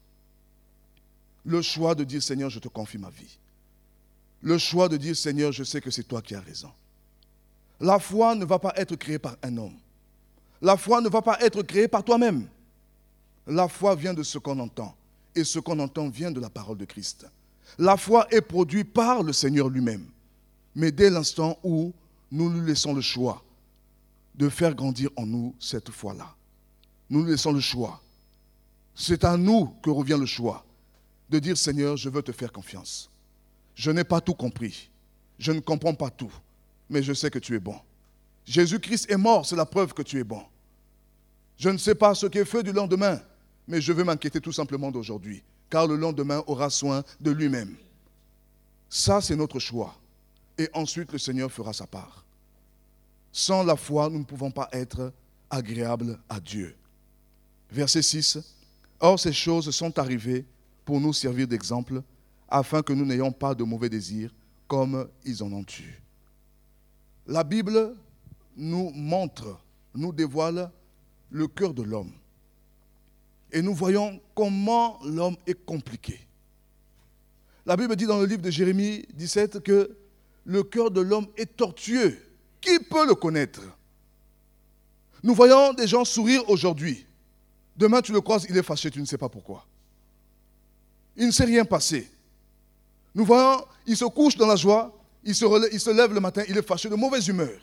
Le choix de dire, Seigneur, je te confie ma vie. Le choix de dire, Seigneur, je sais que c'est toi qui as raison. La foi ne va pas être créée par un homme. La foi ne va pas être créée par toi-même. La foi vient de ce qu'on entend. Et ce qu'on entend vient de la parole de Christ. La foi est produite par le Seigneur lui-même. Mais dès l'instant où nous lui laissons le choix de faire grandir en nous cette foi-là, nous lui laissons le choix. C'est à nous que revient le choix de dire, Seigneur, je veux te faire confiance. Je n'ai pas tout compris. Je ne comprends pas tout. Mais je sais que tu es bon. Jésus-Christ est mort, c'est la preuve que tu es bon. Je ne sais pas ce qui est fait du lendemain, mais je veux m'inquiéter tout simplement d'aujourd'hui. car le lendemain aura soin de lui-même. Ça, c'est notre choix. Et ensuite, le Seigneur fera sa part. Sans la foi, nous ne pouvons pas être agréables à Dieu. Verset 6. Or, ces choses sont arrivées pour nous servir d'exemple, afin que nous n'ayons pas de mauvais désirs, comme ils en ont eu. La Bible nous montre, nous dévoile le cœur de l'homme. Et nous voyons comment l'homme est compliqué. La Bible dit dans le livre de Jérémie 17 que le cœur de l'homme est tortueux. Qui peut le connaître? Nous voyons des gens sourire aujourd'hui. Demain, tu le croises, il est fâché, tu ne sais pas pourquoi. Il ne s'est rien passé. Nous voyons, il se couche dans la joie, il se lève le matin, il est fâché, de mauvaise humeur.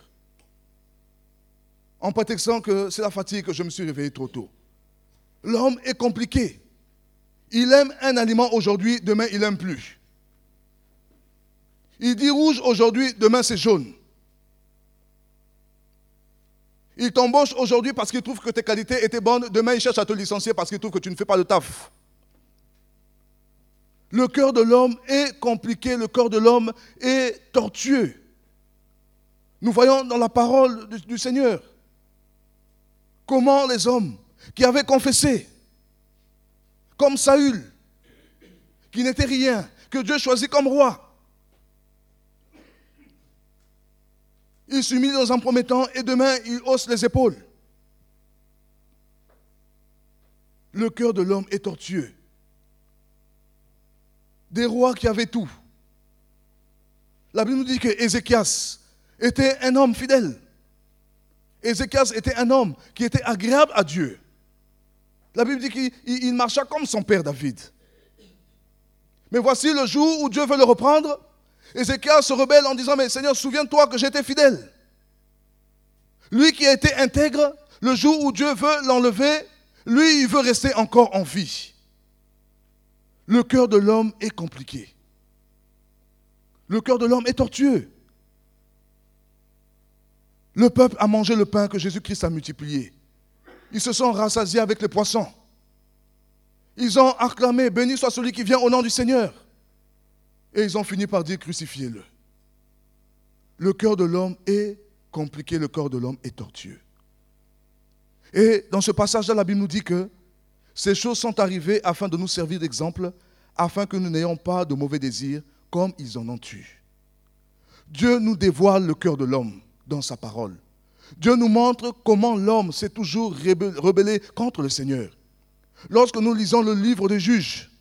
En prétextant que c'est la fatigue que je me suis réveillé trop tôt. L'homme est compliqué. Il aime un aliment aujourd'hui, demain il n'aime plus. Il dit rouge aujourd'hui, demain c'est jaune. Il t'embauche aujourd'hui parce qu'il trouve que tes qualités étaient bonnes, demain il cherche à te licencier parce qu'il trouve que tu ne fais pas le taf. Le cœur de l'homme est compliqué, le cœur de l'homme est tortueux. Nous voyons dans la parole du Seigneur comment les hommes qui avaient confessé, comme Saül, qui n'était rien, que Dieu choisit comme roi, il s'humilie dans un premier temps et demain il hausse les épaules. Le cœur de l'homme est tortueux. Des rois qui avaient tout. La Bible nous dit que Ézéchias était un homme fidèle. Ézéchias était un homme qui était agréable à Dieu. La Bible dit qu'il marcha comme son père David. Mais voici le jour où Dieu veut le reprendre. Ézéchias se rebelle en disant, mais Seigneur, souviens-toi que j'étais fidèle. Lui qui a été intègre, le jour où Dieu veut l'enlever, lui, il veut rester encore en vie. Le cœur de l'homme est compliqué. Le cœur de l'homme est tortueux. Le peuple a mangé le pain que Jésus-Christ a multiplié. Ils se sont rassasiés avec les poissons. Ils ont acclamé, béni soit celui qui vient au nom du Seigneur. Et ils ont fini par dire, crucifiez-le. Le cœur de l'homme est compliqué, le cœur de l'homme est tortueux. Et dans ce passage-là, la Bible nous dit que ces choses sont arrivées afin de nous servir d'exemple, afin que nous n'ayons pas de mauvais désirs comme ils en ont eu. Dieu nous dévoile le cœur de l'homme dans sa parole. Dieu nous montre comment l'homme s'est toujours rebellé contre le Seigneur. Lorsque nous lisons le livre des Juges,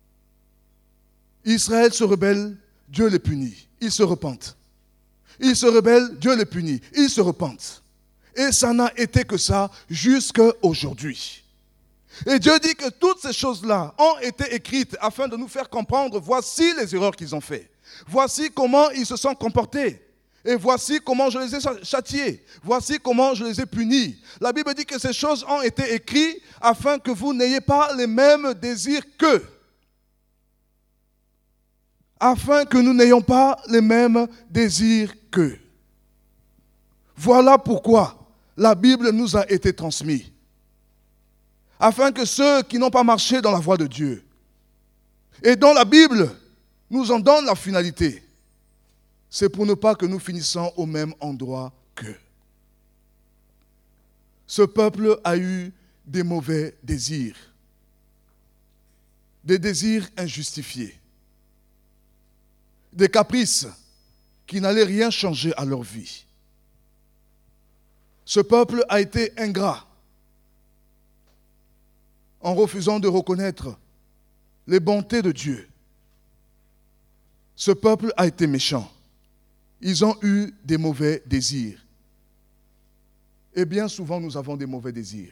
Israël se rebelle, Dieu les punit, ils se repentent. Ils se rebellent, Dieu les punit, ils se repentent. Et ça n'a été que ça jusqu'à aujourd'hui. Et Dieu dit que toutes ces choses-là ont été écrites afin de nous faire comprendre, voici les erreurs qu'ils ont faites. Voici comment ils se sont comportés. Et voici comment je les ai châtiés. Voici comment je les ai punis. La Bible dit que ces choses ont été écrites afin que vous n'ayez pas les mêmes désirs qu'eux. Afin que nous n'ayons pas les mêmes désirs qu'eux. Voilà pourquoi la Bible nous a été transmise. Afin que ceux qui n'ont pas marché dans la voie de Dieu, et dont la Bible nous en donne la finalité, c'est pour ne pas que nous finissions au même endroit qu'eux. Ce peuple a eu des mauvais désirs, des désirs injustifiés, des caprices qui n'allaient rien changer à leur vie. Ce peuple a été ingrat en refusant de reconnaître les bontés de Dieu. Ce peuple a été méchant. Ils ont eu des mauvais désirs. Et bien souvent, nous avons des mauvais désirs.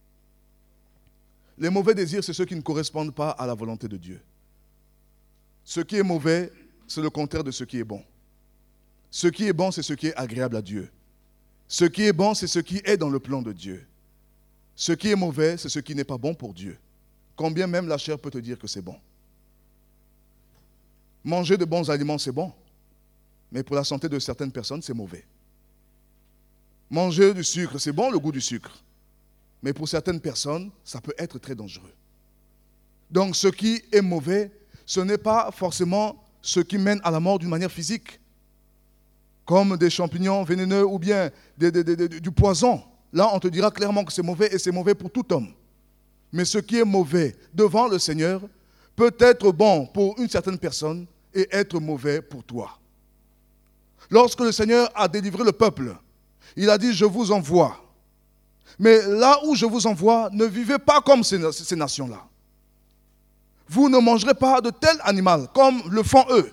Les mauvais désirs, c'est ceux qui ne correspondent pas à la volonté de Dieu. Ce qui est mauvais, c'est le contraire de ce qui est bon. Ce qui est bon, c'est ce qui est agréable à Dieu. Ce qui est bon, c'est ce qui est dans le plan de Dieu. Ce qui est mauvais, c'est ce qui n'est pas bon pour Dieu. Combien même la chair peut te dire que c'est bon. Manger de bons aliments, c'est bon. Mais pour la santé de certaines personnes, c'est mauvais. Manger du sucre, c'est bon le goût du sucre. Mais pour certaines personnes, ça peut être très dangereux. Donc ce qui est mauvais, ce n'est pas forcément ce qui mène à la mort d'une manière physique, comme des champignons vénéneux ou bien du poison. Là, on te dira clairement que c'est mauvais et c'est mauvais pour tout homme. Mais ce qui est mauvais devant le Seigneur peut être bon pour une certaine personne et être mauvais pour toi. Lorsque le Seigneur a délivré le peuple, il a dit « Je vous envoie ». Mais là où je vous envoie, ne vivez pas comme ces nations-là. Vous ne mangerez pas de tel animal comme le font eux.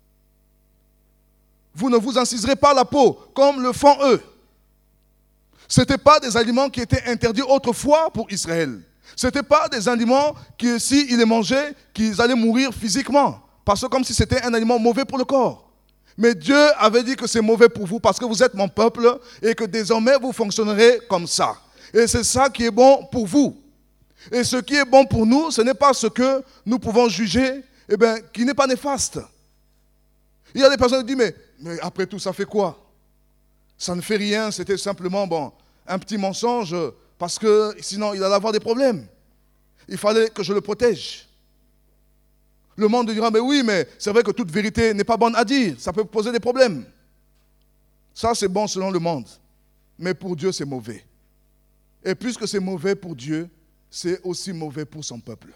Vous ne vous inciserez pas la peau comme le font eux. Ce n'étaient pas des aliments qui étaient interdits autrefois pour Israël. Ce n'étaient pas des aliments qui, s'ils les mangeaient, qu'ils allaient mourir physiquement. Parce que comme si c'était un aliment mauvais pour le corps. Mais Dieu avait dit que c'est mauvais pour vous parce que vous êtes mon peuple et que désormais vous fonctionnerez comme ça. Et c'est ça qui est bon pour vous. Et ce qui est bon pour nous, ce n'est pas ce que nous pouvons juger, qui n'est pas néfaste. Il y a des personnes qui disent, mais après tout, ça fait quoi? Ça ne fait rien, c'était simplement un petit mensonge, parce que sinon il allait avoir des problèmes. Il fallait que je le protège. Le monde dira, mais oui, mais c'est vrai que toute vérité n'est pas bonne à dire, ça peut poser des problèmes. Ça, c'est bon selon le monde. Mais pour Dieu, c'est mauvais. Et puisque c'est mauvais pour Dieu, c'est aussi mauvais pour son peuple.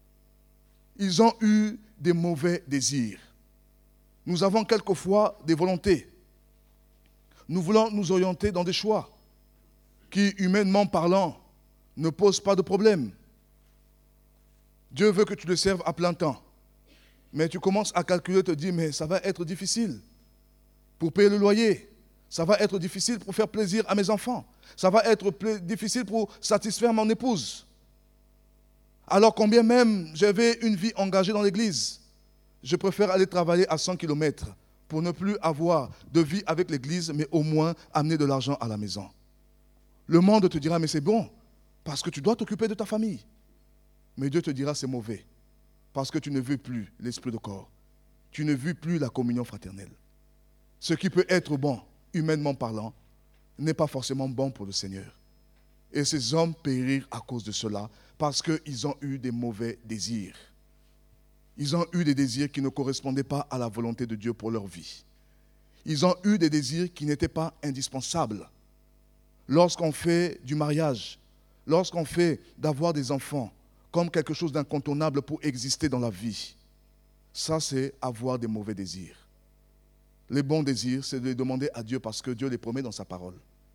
Ils ont eu des mauvais désirs. Nous avons quelquefois des volontés. Nous voulons nous orienter dans des choix qui, humainement parlant, ne posent pas de problème. Dieu veut que tu le serves à plein temps. Mais tu commences à calculer, te dire, mais ça va être difficile pour payer le loyer. Ça va être difficile pour faire plaisir à mes enfants. Ça va être difficile pour satisfaire mon épouse. Alors combien même j'avais une vie engagée dans l'église, je préfère aller travailler à 100 km pour ne plus avoir de vie avec l'église, mais au moins amener de l'argent à la maison. Le monde te dira, mais c'est bon, parce que tu dois t'occuper de ta famille. Mais Dieu te dira, c'est mauvais, parce que tu ne veux plus l'esprit de corps. Tu ne veux plus la communion fraternelle. Ce qui peut être bon, humainement parlant, n'est pas forcément bon pour le Seigneur. Et ces hommes périrent à cause de cela, parce qu'ils ont eu des mauvais désirs. Ils ont eu des désirs qui ne correspondaient pas à la volonté de Dieu pour leur vie. Ils ont eu des désirs qui n'étaient pas indispensables. Lorsqu'on fait du mariage, lorsqu'on fait d'avoir des enfants comme quelque chose d'incontournable pour exister dans la vie, ça c'est avoir des mauvais désirs. Les bons désirs, c'est de les demander à Dieu parce que Dieu les promet dans sa parole.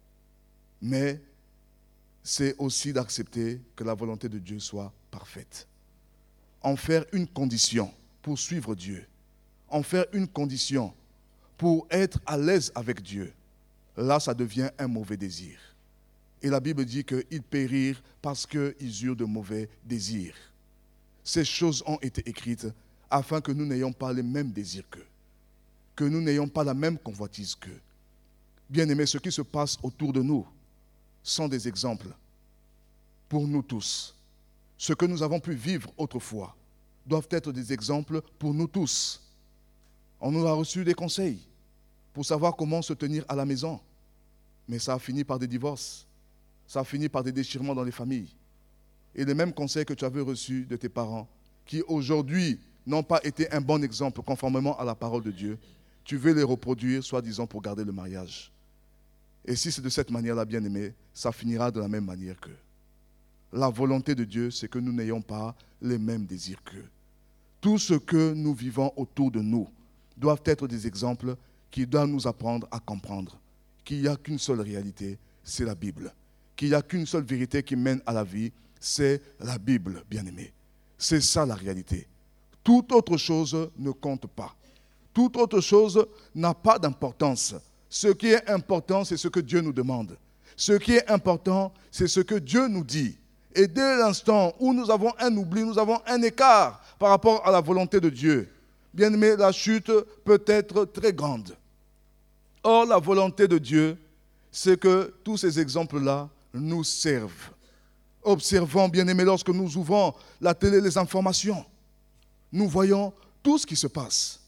Mais c'est aussi d'accepter que la volonté de Dieu soit parfaite. En faire une condition pour suivre Dieu, en faire une condition pour être à l'aise avec Dieu, là ça devient un mauvais désir. Et la Bible dit qu'ils périrent parce qu'ils eurent de mauvais désirs. Ces choses ont été écrites afin que nous n'ayons pas les mêmes désirs qu'eux, que nous n'ayons pas la même convoitise qu'eux. Bien-aimés, ce qui se passe autour de nous sont des exemples pour nous tous. Ce que nous avons pu vivre autrefois doivent être des exemples pour nous tous. On nous a reçu des conseils pour savoir comment se tenir à la maison. Mais ça a fini par des divorces. Ça a fini par des déchirements dans les familles. Et les mêmes conseils que tu avais reçus de tes parents, qui aujourd'hui n'ont pas été un bon exemple conformément à la parole de Dieu, tu veux les reproduire, soi-disant, pour garder le mariage. Et si c'est de cette manière-là, bien-aimé, ça finira de la même manière qu'eux. La volonté de Dieu, c'est que nous n'ayons pas les mêmes désirs qu'eux. Tout ce que nous vivons autour de nous doivent être des exemples qui doivent nous apprendre à comprendre qu'il n'y a qu'une seule réalité, c'est la Bible. Qu'il n'y a qu'une seule vérité qui mène à la vie, c'est la Bible, bien-aimé. C'est ça la réalité. Toute autre chose ne compte pas. Toute autre chose n'a pas d'importance. Ce qui est important, c'est ce que Dieu nous demande. Ce qui est important, c'est ce que Dieu nous dit. Et dès l'instant où nous avons un oubli, nous avons un écart par rapport à la volonté de Dieu, bien aimé, la chute peut être très grande. Or, la volonté de Dieu, c'est que tous ces exemples-là nous servent. Observons, bien aimé, lorsque nous ouvrons la télé, les informations, nous voyons tout ce qui se passe.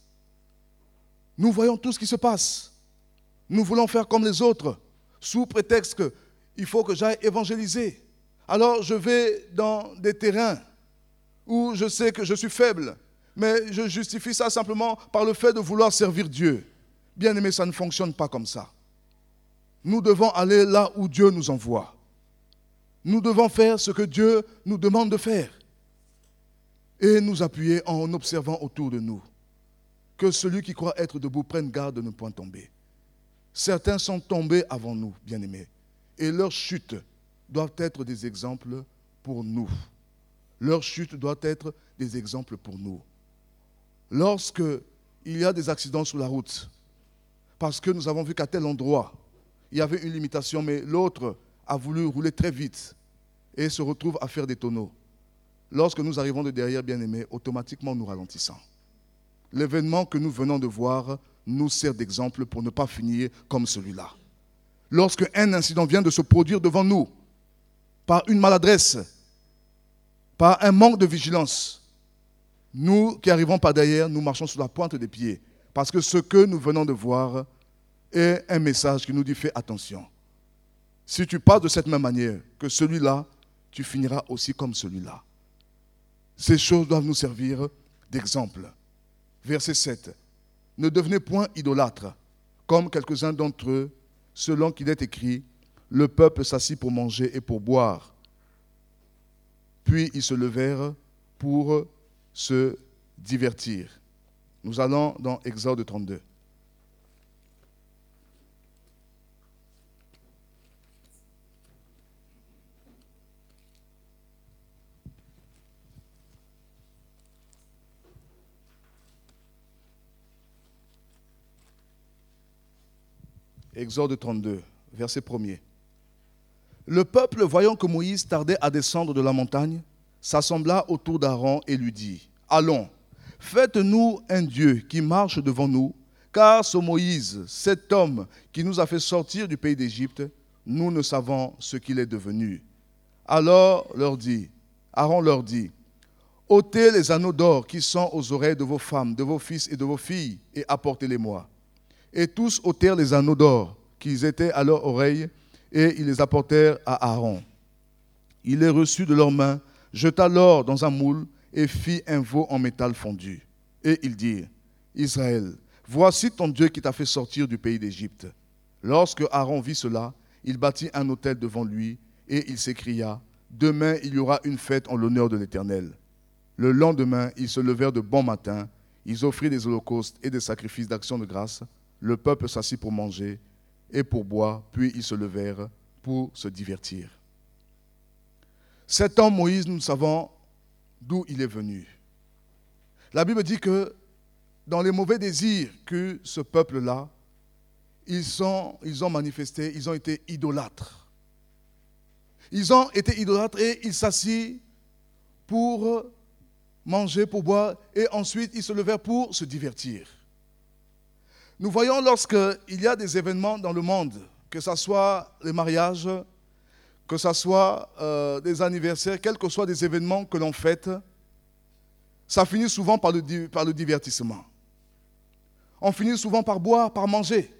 Nous voyons tout ce qui se passe. Nous voulons faire comme les autres, sous prétexte qu'il faut que j'aille évangéliser. Alors je vais dans des terrains ou je sais que je suis faible, mais je justifie ça simplement par le fait de vouloir servir Dieu. Bien-aimé, ça ne fonctionne pas comme ça. Nous devons aller là où Dieu nous envoie. Nous devons faire ce que Dieu nous demande de faire et nous appuyer en observant autour de nous. Que celui qui croit être debout prenne garde de ne point tomber. Certains sont tombés avant nous, bien-aimés, et leur chute doit être des exemples pour nous. Leur chute doit être des exemples pour nous. Lorsque il y a des accidents sur la route, parce que nous avons vu qu'à tel endroit, il y avait une limitation, mais l'autre a voulu rouler très vite et se retrouve à faire des tonneaux. Lorsque nous arrivons de derrière, bien-aimés, automatiquement nous ralentissons. L'événement que nous venons de voir nous sert d'exemple pour ne pas finir comme celui-là. Lorsque un incident vient de se produire devant nous, par une maladresse, par un manque de vigilance, nous qui arrivons par derrière, nous marchons sur la pointe des pieds. Parce que ce que nous venons de voir est un message qui nous dit fais attention. Si tu passes de cette même manière que celui-là, tu finiras aussi comme celui-là. Ces choses doivent nous servir d'exemple. Verset 7. Ne devenez point idolâtres, comme quelques-uns d'entre eux, selon qu'il est écrit, le peuple s'assit pour manger et pour boire. Puis ils se levèrent pour se divertir. Nous allons dans Exode 32. Exode 32, verset 1er. Le peuple, voyant que Moïse tardait à descendre de la montagne, s'assembla autour d'Aaron et lui dit, « Allons, faites-nous un Dieu qui marche devant nous, car ce Moïse, cet homme qui nous a fait sortir du pays d'Égypte, nous ne savons ce qu'il est devenu. » Alors Aaron leur dit, « ôtez les anneaux d'or qui sont aux oreilles de vos femmes, de vos fils et de vos filles, et apportez-les-moi. » Et tous ôtèrent les anneaux d'or qui étaient à leurs oreilles, et ils les apportèrent à Aaron. Il les reçut de leurs mains, jeta l'or dans un moule, et fit un veau en métal fondu. Et ils dirent, « Israël, voici ton Dieu qui t'a fait sortir du pays d'Égypte. » Lorsque Aaron vit cela, il bâtit un autel devant lui, et il s'écria, « Demain il y aura une fête en l'honneur de l'Éternel. » Le lendemain, ils se levèrent de bon matin, ils offrirent des holocaustes et des sacrifices d'action de grâce. Le peuple s'assit pour manger et pour boire, puis ils se levèrent pour se divertir. Cet homme Moïse, nous savons d'où il est venu. La Bible dit que dans les mauvais désirs que ce peuple-là, ils ont manifesté, ils ont été idolâtres. Ils ont été idolâtres et ils s'assit pour manger, pour boire, et ensuite ils se levèrent pour se divertir. Nous voyons lorsqu'il y a des événements dans le monde, que ce soit les mariages, que ce soit des anniversaires, quels que soient des événements que l'on fête, ça finit souvent par le divertissement. On finit souvent par boire, par manger.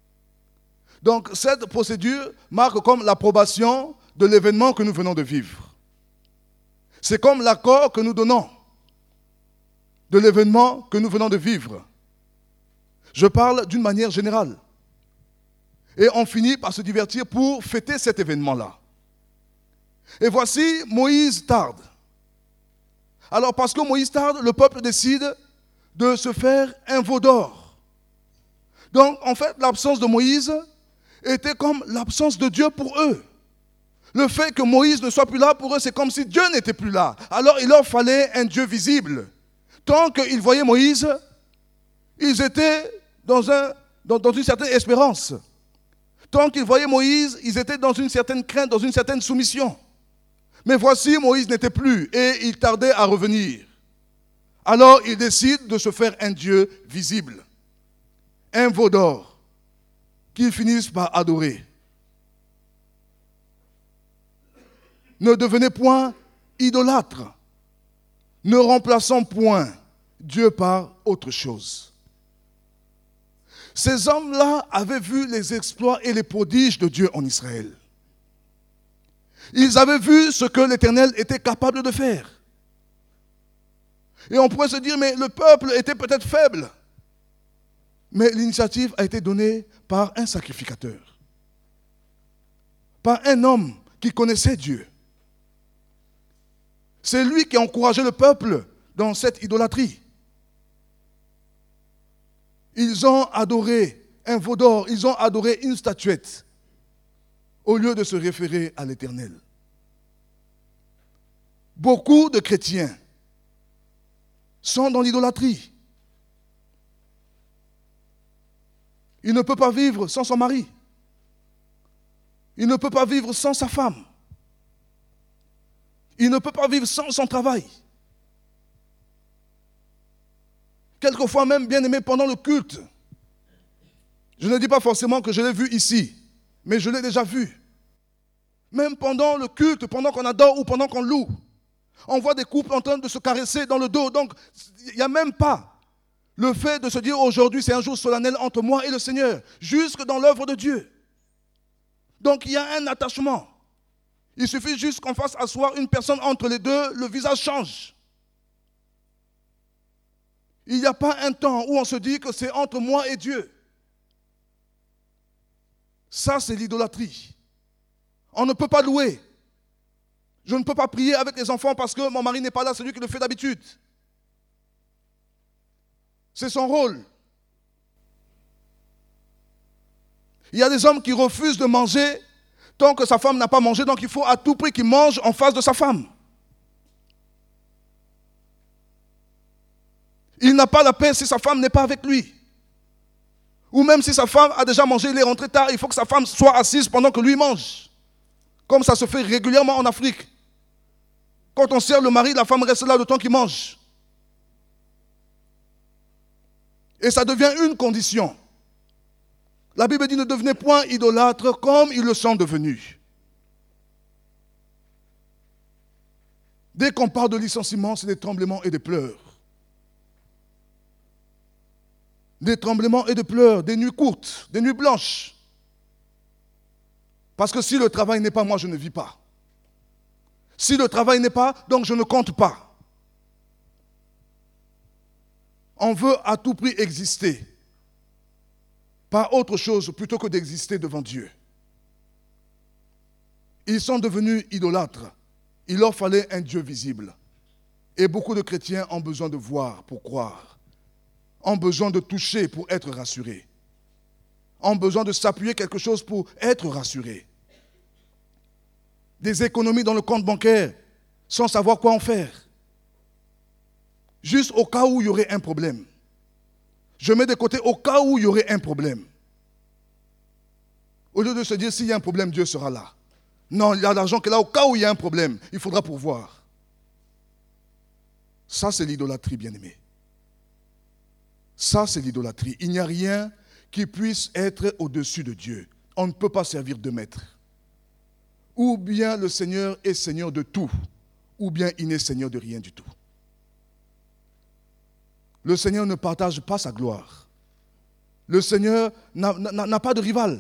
Donc cette procédure marque comme l'approbation de l'événement que nous venons de vivre. C'est comme l'accord que nous donnons de l'événement que nous venons de vivre. Je parle d'une manière générale. Et on finit par se divertir pour fêter cet événement-là. Et voici, Moïse tarde. Alors parce que Moïse tarde, le peuple décide de se faire un veau d'or. Donc en fait, l'absence de Moïse était comme l'absence de Dieu pour eux. Le fait que Moïse ne soit plus là pour eux, c'est comme si Dieu n'était plus là. Alors il leur fallait un Dieu visible. Tant qu'ils voyaient Moïse, ils étaient dans une certaine espérance. Tant qu'ils voyaient Moïse, ils étaient dans une certaine crainte, dans une certaine soumission. Mais voici, Moïse n'était plus et il tardait à revenir. Alors ils décident de se faire un Dieu visible, un veau d'or, qu'ils finissent par adorer. Ne devenez point idolâtres. Ne remplaçons point Dieu par autre chose. Ces hommes-là avaient vu les exploits et les prodiges de Dieu en Israël. Ils avaient vu ce que l'Éternel était capable de faire. Et on pourrait se dire, mais le peuple était peut-être faible. Mais l'initiative a été donnée par un sacrificateur. Par un homme qui connaissait Dieu. C'est lui qui a encouragé le peuple dans cette idolâtrie. Ils ont adoré un veau d'or, ils ont adoré une statuette, au lieu de se référer à l'Éternel. Beaucoup de chrétiens sont dans l'idolâtrie. Il ne peut pas vivre sans son mari. Il ne peut pas vivre sans sa femme. Il ne peut pas vivre sans son travail. Quelquefois même, bien aimé, pendant le culte, je ne dis pas forcément que je l'ai vu ici, mais je l'ai déjà vu. Même pendant le culte, pendant qu'on adore ou pendant qu'on loue, on voit des couples en train de se caresser dans le dos. Donc, il n'y a même pas le fait de se dire aujourd'hui c'est un jour solennel entre moi et le Seigneur, jusque dans l'œuvre de Dieu. Donc, il y a un attachement. Il suffit juste qu'on fasse asseoir une personne entre les deux, le visage change. Il n'y a pas un temps où on se dit que c'est entre moi et Dieu. Ça, c'est l'idolâtrie. On ne peut pas louer. Je ne peux pas prier avec les enfants parce que mon mari n'est pas là, c'est lui qui le fait d'habitude. C'est son rôle. Il y a des hommes qui refusent de manger tant que sa femme n'a pas mangé, donc il faut à tout prix qu'il mange en face de sa femme. Il n'a pas la paix si sa femme n'est pas avec lui. Ou même si sa femme a déjà mangé, il est rentré tard, il faut que sa femme soit assise pendant que lui mange. Comme ça se fait régulièrement en Afrique. Quand on sert le mari, la femme reste là le temps qu'il mange. Et ça devient une condition. La Bible dit ne devenez point idolâtres comme ils le sont devenus. Dès qu'on parle de licenciement, c'est des tremblements et des pleurs. Des tremblements et des pleurs, des nuits courtes, des nuits blanches. Parce que si le travail n'est pas, moi je ne vis pas. Si le travail n'est pas, donc je ne compte pas. On veut à tout prix exister. Pas autre chose plutôt que d'exister devant Dieu. Ils sont devenus idolâtres. Il leur fallait un Dieu visible. Et beaucoup de chrétiens ont besoin de voir pour croire. Ont besoin de toucher pour être rassurés. Ont besoin de s'appuyer quelque chose pour être rassurés. Des économies dans le compte bancaire sans savoir quoi en faire. Juste au cas où il y aurait un problème. Je mets de côté au cas où il y aurait un problème. Au lieu de se dire s'il y a un problème, Dieu sera là. Non, il y a l'argent qui est là au cas où il y a un problème. Il faudra pourvoir. Ça, c'est l'idolâtrie, bien-aimé. Ça, c'est l'idolâtrie. Il n'y a rien qui puisse être au-dessus de Dieu. On ne peut pas servir de maître. Ou bien le Seigneur est Seigneur de tout, ou bien il n'est Seigneur de rien du tout. Le Seigneur ne partage pas sa gloire. Le Seigneur n'a pas de rival.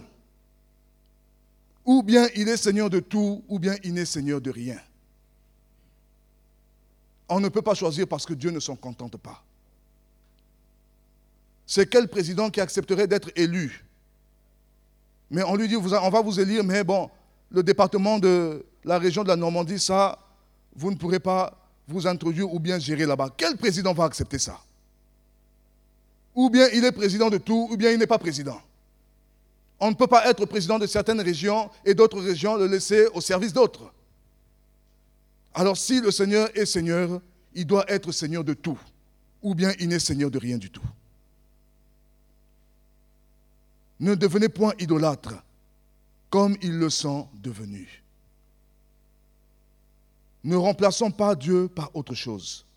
Ou bien il est Seigneur de tout, ou bien il n'est Seigneur de rien. On ne peut pas choisir parce que Dieu ne s'en contente pas. C'est quel président qui accepterait d'être élu? Mais on lui dit, on va vous élire, mais bon, le département de la région de la Normandie, ça, vous ne pourrez pas vous introduire ou bien gérer là-bas. Quel président va accepter ça? Ou bien il est président de tout, ou bien il n'est pas président. On ne peut pas être président de certaines régions et d'autres régions le laisser au service d'autres. Alors si le Seigneur est Seigneur, il doit être Seigneur de tout, ou bien il n'est Seigneur de rien du tout. Ne devenez point idolâtres, comme ils le sont devenus. Ne remplaçons pas Dieu par autre chose.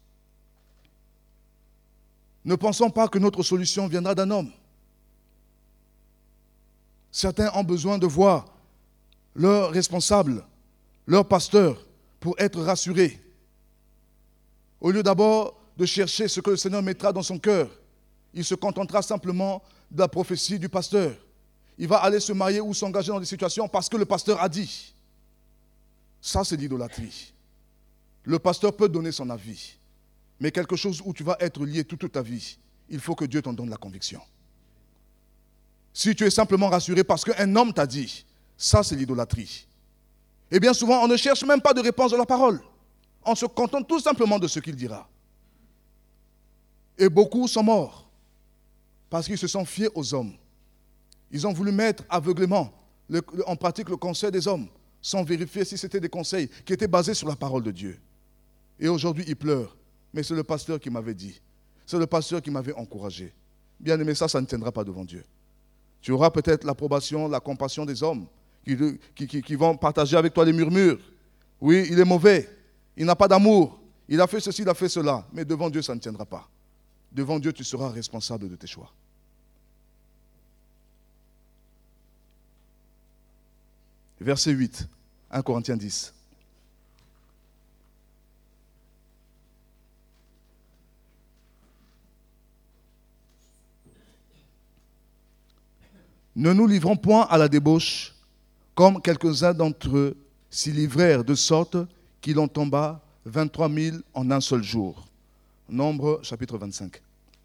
Ne pensons pas que notre solution viendra d'un homme. Certains ont besoin de voir leur responsable, leur pasteur, pour être rassurés. Au lieu d'abord de chercher ce que le Seigneur mettra dans son cœur, il se contentera simplement de la prophétie du pasteur. Il va aller se marier ou s'engager dans des situations parce que le pasteur a dit. Ça, c'est l'idolâtrie. Le pasteur peut donner son avis, mais quelque chose où tu vas être lié toute ta vie, il faut que Dieu t'en donne la conviction. Si tu es simplement rassuré parce qu'un homme t'a dit, ça c'est l'idolâtrie. Et bien souvent, on ne cherche même pas de réponse de la parole. On se contente tout simplement de ce qu'il dira. Et beaucoup sont morts parce qu'ils se sont fiés aux hommes. Ils ont voulu mettre aveuglément en pratique le conseil des hommes sans vérifier si c'était des conseils qui étaient basés sur la parole de Dieu. Et aujourd'hui, ils pleurent. Mais c'est le pasteur qui m'avait dit. C'est le pasteur qui m'avait encouragé. Bien aimé, ça ne tiendra pas devant Dieu. Tu auras peut-être l'approbation, la compassion des hommes qui vont partager avec toi les murmures. Oui, il est mauvais. Il n'a pas d'amour. Il a fait ceci, il a fait cela. Mais devant Dieu, ça ne tiendra pas. Devant Dieu, tu seras responsable de tes choix. Verset 8, 1 Corinthiens 10. Ne nous livrons point à la débauche, comme quelques-uns d'entre eux s'y livrèrent, de sorte qu'il en tomba 23 000 en un seul jour. Nombre chapitre 25.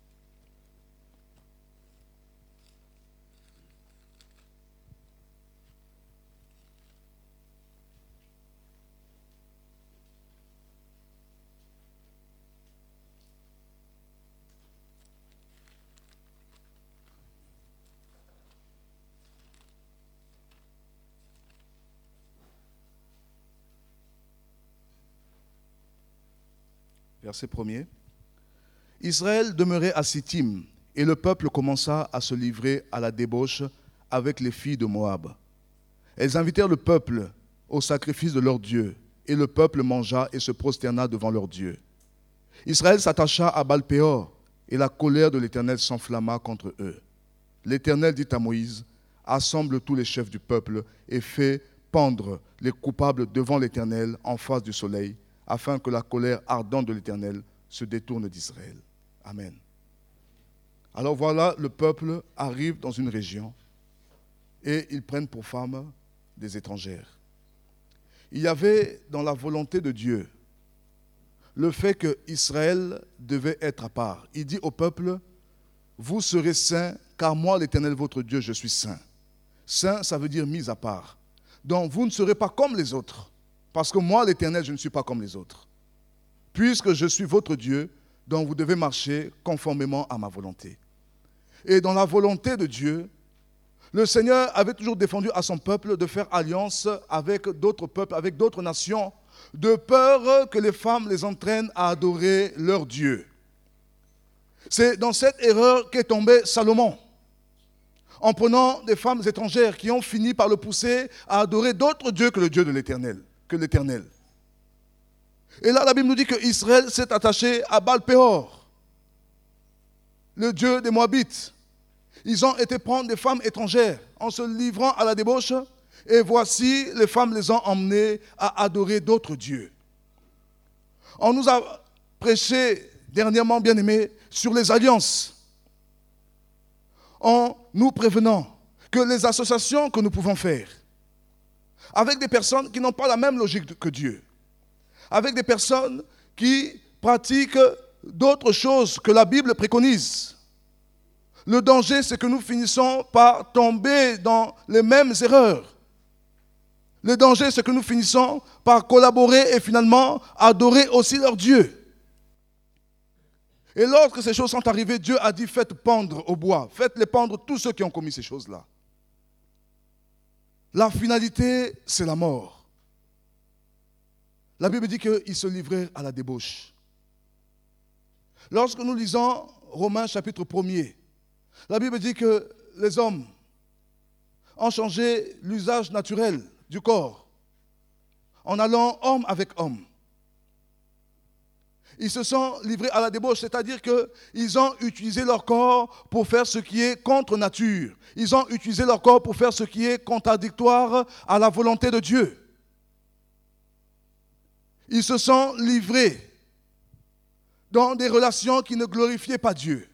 Verset 1er. Israël demeurait à Sittim, et le peuple commença à se livrer à la débauche avec les filles de Moab. Elles invitèrent le peuple au sacrifice de leur Dieu, et le peuple mangea et se prosterna devant leur Dieu. Israël s'attacha à Baal-Péor, et la colère de l'Éternel s'enflamma contre eux. L'Éternel dit à Moïse, « Assemble tous les chefs du peuple et fais pendre les coupables devant l'Éternel en face du soleil, afin que la colère ardente de l'Éternel se détourne d'Israël. » Amen. Alors voilà, le peuple arrive dans une région et ils prennent pour femmes des étrangères. Il y avait dans la volonté de Dieu le fait que Israël devait être à part. Il dit au peuple, vous serez saints, car moi, l'Éternel, votre Dieu, je suis saint. Saint, ça veut dire mis à part. Donc, vous ne serez pas comme les autres, parce que moi, l'Éternel, je ne suis pas comme les autres. Puisque je suis votre Dieu, donc vous devez marcher conformément à ma volonté. Et dans la volonté de Dieu, le Seigneur avait toujours défendu à son peuple de faire alliance avec d'autres peuples, avec d'autres nations, de peur que les femmes les entraînent à adorer leur Dieu. C'est dans cette erreur qu'est tombé Salomon, en prenant des femmes étrangères qui ont fini par le pousser à adorer d'autres dieux que le Dieu de l'Éternel, que l'Éternel. Et là, la Bible nous dit que Israël s'est attaché à Baal-Péor, le Dieu des Moabites. Ils ont été prendre des femmes étrangères en se livrant à la débauche, et voici, les femmes les ont emmenées à adorer d'autres dieux. On nous a prêché dernièrement, bien aimés, sur les alliances, en nous prévenant que les associations que nous pouvons faire avec des personnes qui n'ont pas la même logique que Dieu, avec des personnes qui pratiquent d'autres choses que la Bible préconise. Le danger, c'est que nous finissons par tomber dans les mêmes erreurs. Le danger, c'est que nous finissons par collaborer et finalement adorer aussi leur Dieu. Et lorsque ces choses sont arrivées, Dieu a dit, faites pendre au bois, faites-les pendre tous ceux qui ont commis ces choses-là. La finalité, c'est la mort. La Bible dit qu'ils se livrèrent à la débauche. Lorsque nous lisons Romains chapitre 1er, la Bible dit que les hommes ont changé l'usage naturel du corps en allant homme avec homme. Ils se sont livrés à la débauche, c'est-à-dire qu'ils ont utilisé leur corps pour faire ce qui est contre nature. Ils ont utilisé leur corps pour faire ce qui est contradictoire à la volonté de Dieu. Ils se sont livrés dans des relations qui ne glorifiaient pas Dieu.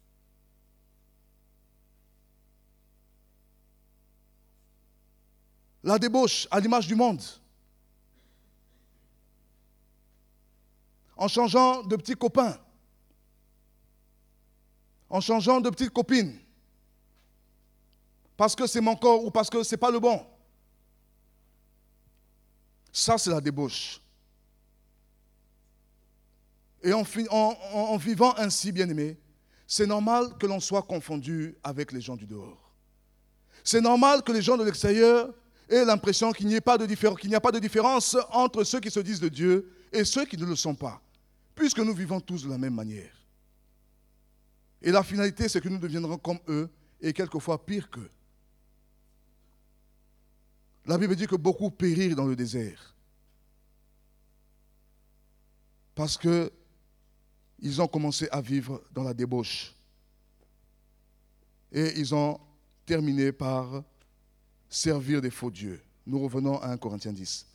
La débauche à l'image du monde. en changeant de petits copains, en changeant de petites copines, parce que c'est mon corps ou parce que ce n'est pas le bon. Ça, c'est la débauche. Et en vivant ainsi, bien-aimés, c'est normal que l'on soit confondu avec les gens du dehors. C'est normal que les gens de l'extérieur aient l'impression qu'il n'y a pas de différence entre ceux qui se disent de Dieu et ceux qui ne le sont pas, puisque nous vivons tous de la même manière. Et la finalité, c'est que nous deviendrons comme eux et quelquefois pire qu'eux. La Bible dit que beaucoup périrent dans le désert parce qu'ils ont commencé à vivre dans la débauche. Et ils ont terminé par servir des faux dieux. Nous revenons à 1 Corinthiens 10.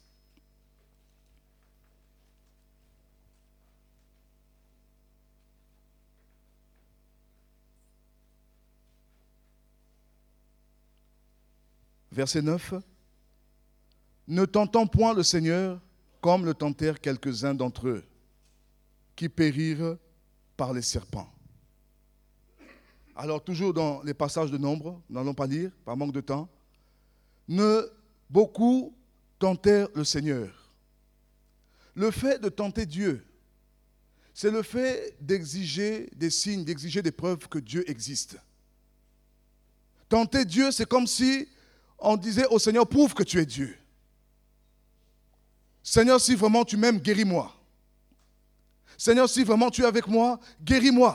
Verset 9. Ne tentant point le Seigneur comme le tentèrent quelques-uns d'entre eux, qui périrent par les serpents. Alors, toujours dans les passages de Nombre, nous n'allons pas lire, par manque de temps, beaucoup tentèrent le Seigneur. Le fait de tenter Dieu, c'est le fait d'exiger des signes, d'exiger des preuves que Dieu existe. Tenter Dieu, c'est comme si on disait au Seigneur, prouve que tu es Dieu. Seigneur, si vraiment tu m'aimes, guéris-moi. Seigneur, si vraiment tu es avec moi, guéris-moi.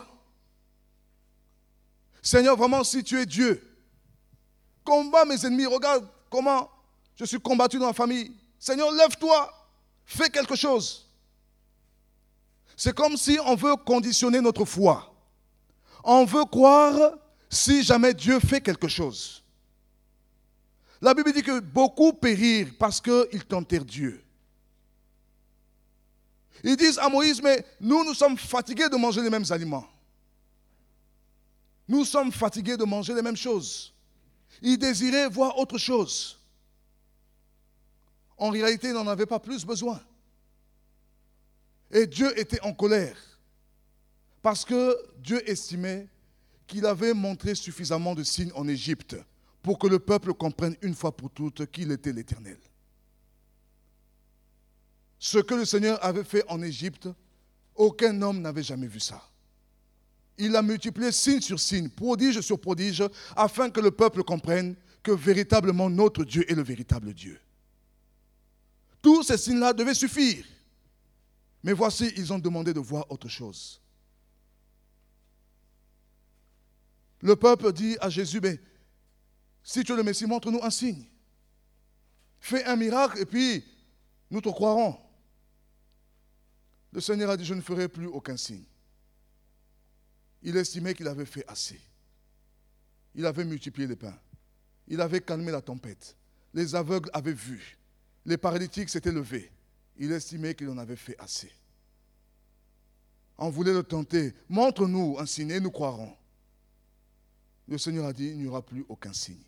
Seigneur, vraiment, si tu es Dieu, combat mes ennemis. Regarde comment je suis combattu dans la famille. Seigneur, lève-toi, fais quelque chose. C'est comme si on veut conditionner notre foi. On veut croire si jamais Dieu fait quelque chose. La Bible dit que beaucoup périrent parce qu'ils tentèrent Dieu. Ils disent à Moïse, mais nous sommes fatigués de manger les mêmes aliments. Nous sommes fatigués de manger les mêmes choses. Ils désiraient voir autre chose. En réalité, ils n'en avaient pas plus besoin. Et Dieu était en colère. Parce que Dieu estimait qu'il avait montré suffisamment de signes en Égypte pour que le peuple comprenne une fois pour toutes qu'il était l'Éternel. Ce que le Seigneur avait fait en Égypte, aucun homme n'avait jamais vu ça. Il a multiplié signe sur signe, prodige sur prodige, afin que le peuple comprenne que véritablement notre Dieu est le véritable Dieu. Tous ces signes-là devaient suffire. Mais voici, ils ont demandé de voir autre chose. Le peuple dit à Jésus, mais si tu es le Messie, montre-nous un signe. Fais un miracle et puis nous te croirons. Le Seigneur a dit, je ne ferai plus aucun signe. Il estimait qu'il avait fait assez. Il avait multiplié les pains. Il avait calmé la tempête. Les aveugles avaient vu. Les paralytiques s'étaient levés. Il estimait qu'il en avait fait assez. On voulait le tenter. Montre-nous un signe et nous croirons. Le Seigneur a dit, il n'y aura plus aucun signe.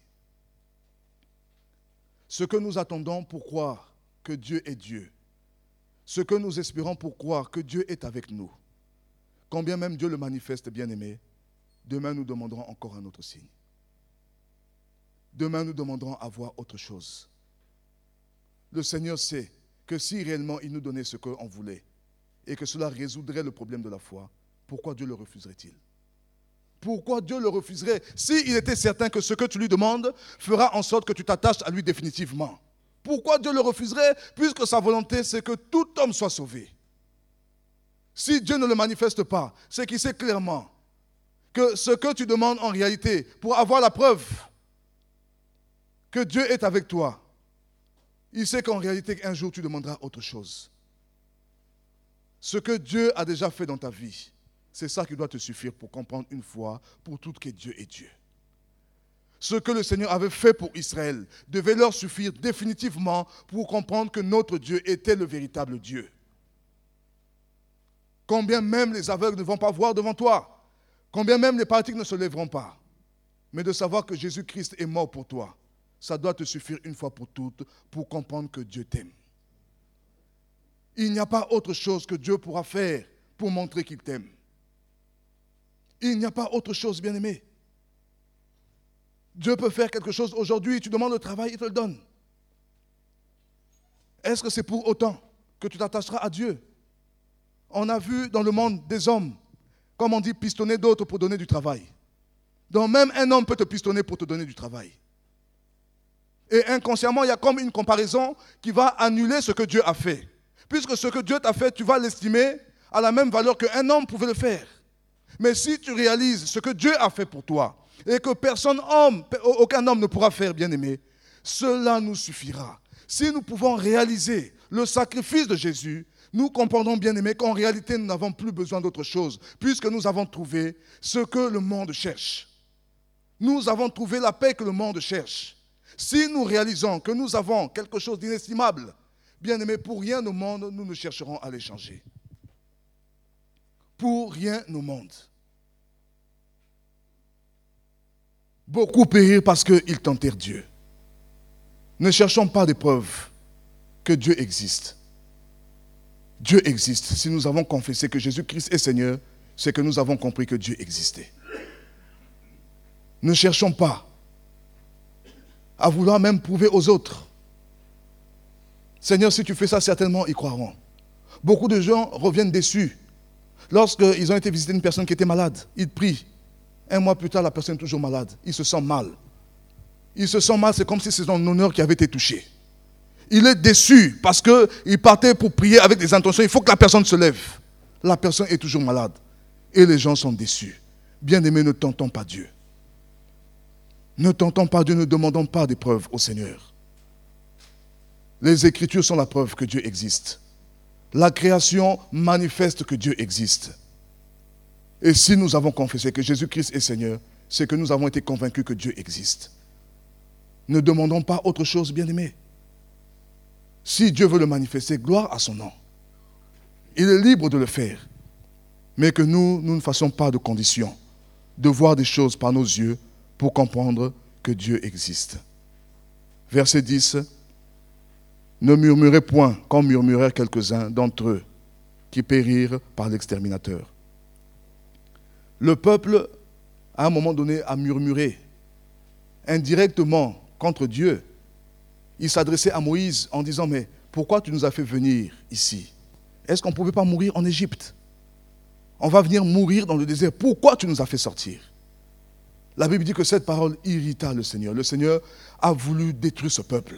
Ce que nous attendons pour croire que Dieu est Dieu, ce que nous espérons pour croire que Dieu est avec nous, combien même Dieu le manifeste, bien-aimé, demain nous demanderons encore un autre signe. Demain nous demanderons à voir autre chose. Le Seigneur sait que si réellement il nous donnait ce qu'on voulait et que cela résoudrait le problème de la foi, pourquoi Dieu le refuserait-il? Pourquoi Dieu le refuserait s'il était certain que ce que tu lui demandes fera en sorte que tu t'attaches à lui définitivement? Pourquoi Dieu le refuserait puisque sa volonté c'est que tout homme soit sauvé? Si Dieu ne le manifeste pas, c'est qu'il sait clairement que ce que tu demandes en réalité, pour avoir la preuve que Dieu est avec toi, il sait qu'en réalité un jour tu demanderas autre chose. Ce que Dieu a déjà fait dans ta vie, c'est ça qui doit te suffire pour comprendre une fois pour toutes que Dieu est Dieu. Ce que le Seigneur avait fait pour Israël devait leur suffire définitivement pour comprendre que notre Dieu était le véritable Dieu. Combien même les aveugles ne vont pas voir devant toi, combien même les paralytiques ne se lèveront pas, mais de savoir que Jésus-Christ est mort pour toi, ça doit te suffire une fois pour toutes pour comprendre que Dieu t'aime. Il n'y a pas autre chose que Dieu pourra faire pour montrer qu'il t'aime. Il n'y a pas autre chose, bien-aimé. Dieu peut faire quelque chose aujourd'hui, tu demandes le travail, il te le donne. Est-ce que c'est pour autant que tu t'attacheras à Dieu? On a vu dans le monde des hommes, comme on dit, pistonner d'autres pour donner du travail. Donc même un homme peut te pistonner pour te donner du travail. Et inconsciemment, il y a comme une comparaison qui va annuler ce que Dieu a fait. Puisque ce que Dieu t'a fait, tu vas l'estimer à la même valeur qu'un homme pouvait le faire. Mais si tu réalises ce que Dieu a fait pour toi, et que aucun homme ne pourra faire, bien-aimé, cela nous suffira. Si nous pouvons réaliser le sacrifice de Jésus, nous comprenons, bien-aimé, qu'en réalité, nous n'avons plus besoin d'autre chose, puisque nous avons trouvé ce que le monde cherche. Nous avons trouvé la paix que le monde cherche. Si nous réalisons que nous avons quelque chose d'inestimable, bien-aimé, pour rien au monde, nous ne chercherons à l'échanger. Pour rien au monde. Beaucoup périrent parce qu'ils tentèrent Dieu. Ne cherchons pas des preuves que Dieu existe. Dieu existe. Si nous avons confessé que Jésus-Christ est Seigneur, c'est que nous avons compris que Dieu existait. Ne cherchons pas à vouloir même prouver aux autres. Seigneur, si tu fais ça, certainement ils croiront. Beaucoup de gens reviennent déçus. Lorsqu'ils ont été visiter une personne qui était malade, ils prient. Un mois plus tard, la personne est toujours malade. Il se sent mal. Il se sent mal, c'est comme si c'est son honneur qui avait été touché. Il est déçu parce qu'il partait pour prier avec des intentions. Il faut que la personne se lève. La personne est toujours malade. Et les gens sont déçus. Bien-aimés, ne tentons pas Dieu. Ne tentons pas Dieu, ne demandons pas des preuves au Seigneur. Les Écritures sont la preuve que Dieu existe. La création manifeste que Dieu existe. Et si nous avons confessé que Jésus-Christ est Seigneur, c'est que nous avons été convaincus que Dieu existe. Ne demandons pas autre chose, bien-aimés. Si Dieu veut le manifester, gloire à son nom. Il est libre de le faire. Mais que nous ne fassions pas de conditions de voir des choses par nos yeux pour comprendre que Dieu existe. Verset 10. Ne murmurez point comme murmurèrent quelques-uns d'entre eux qui périrent par l'exterminateur. Le peuple, à un moment donné, a murmuré indirectement contre Dieu. Il s'adressait à Moïse en disant, mais pourquoi tu nous as fait venir ici? Est-ce qu'on ne pouvait pas mourir en Égypte? On va venir mourir dans le désert. Pourquoi tu nous as fait sortir? La Bible dit que cette parole irrita le Seigneur. Le Seigneur a voulu détruire ce peuple.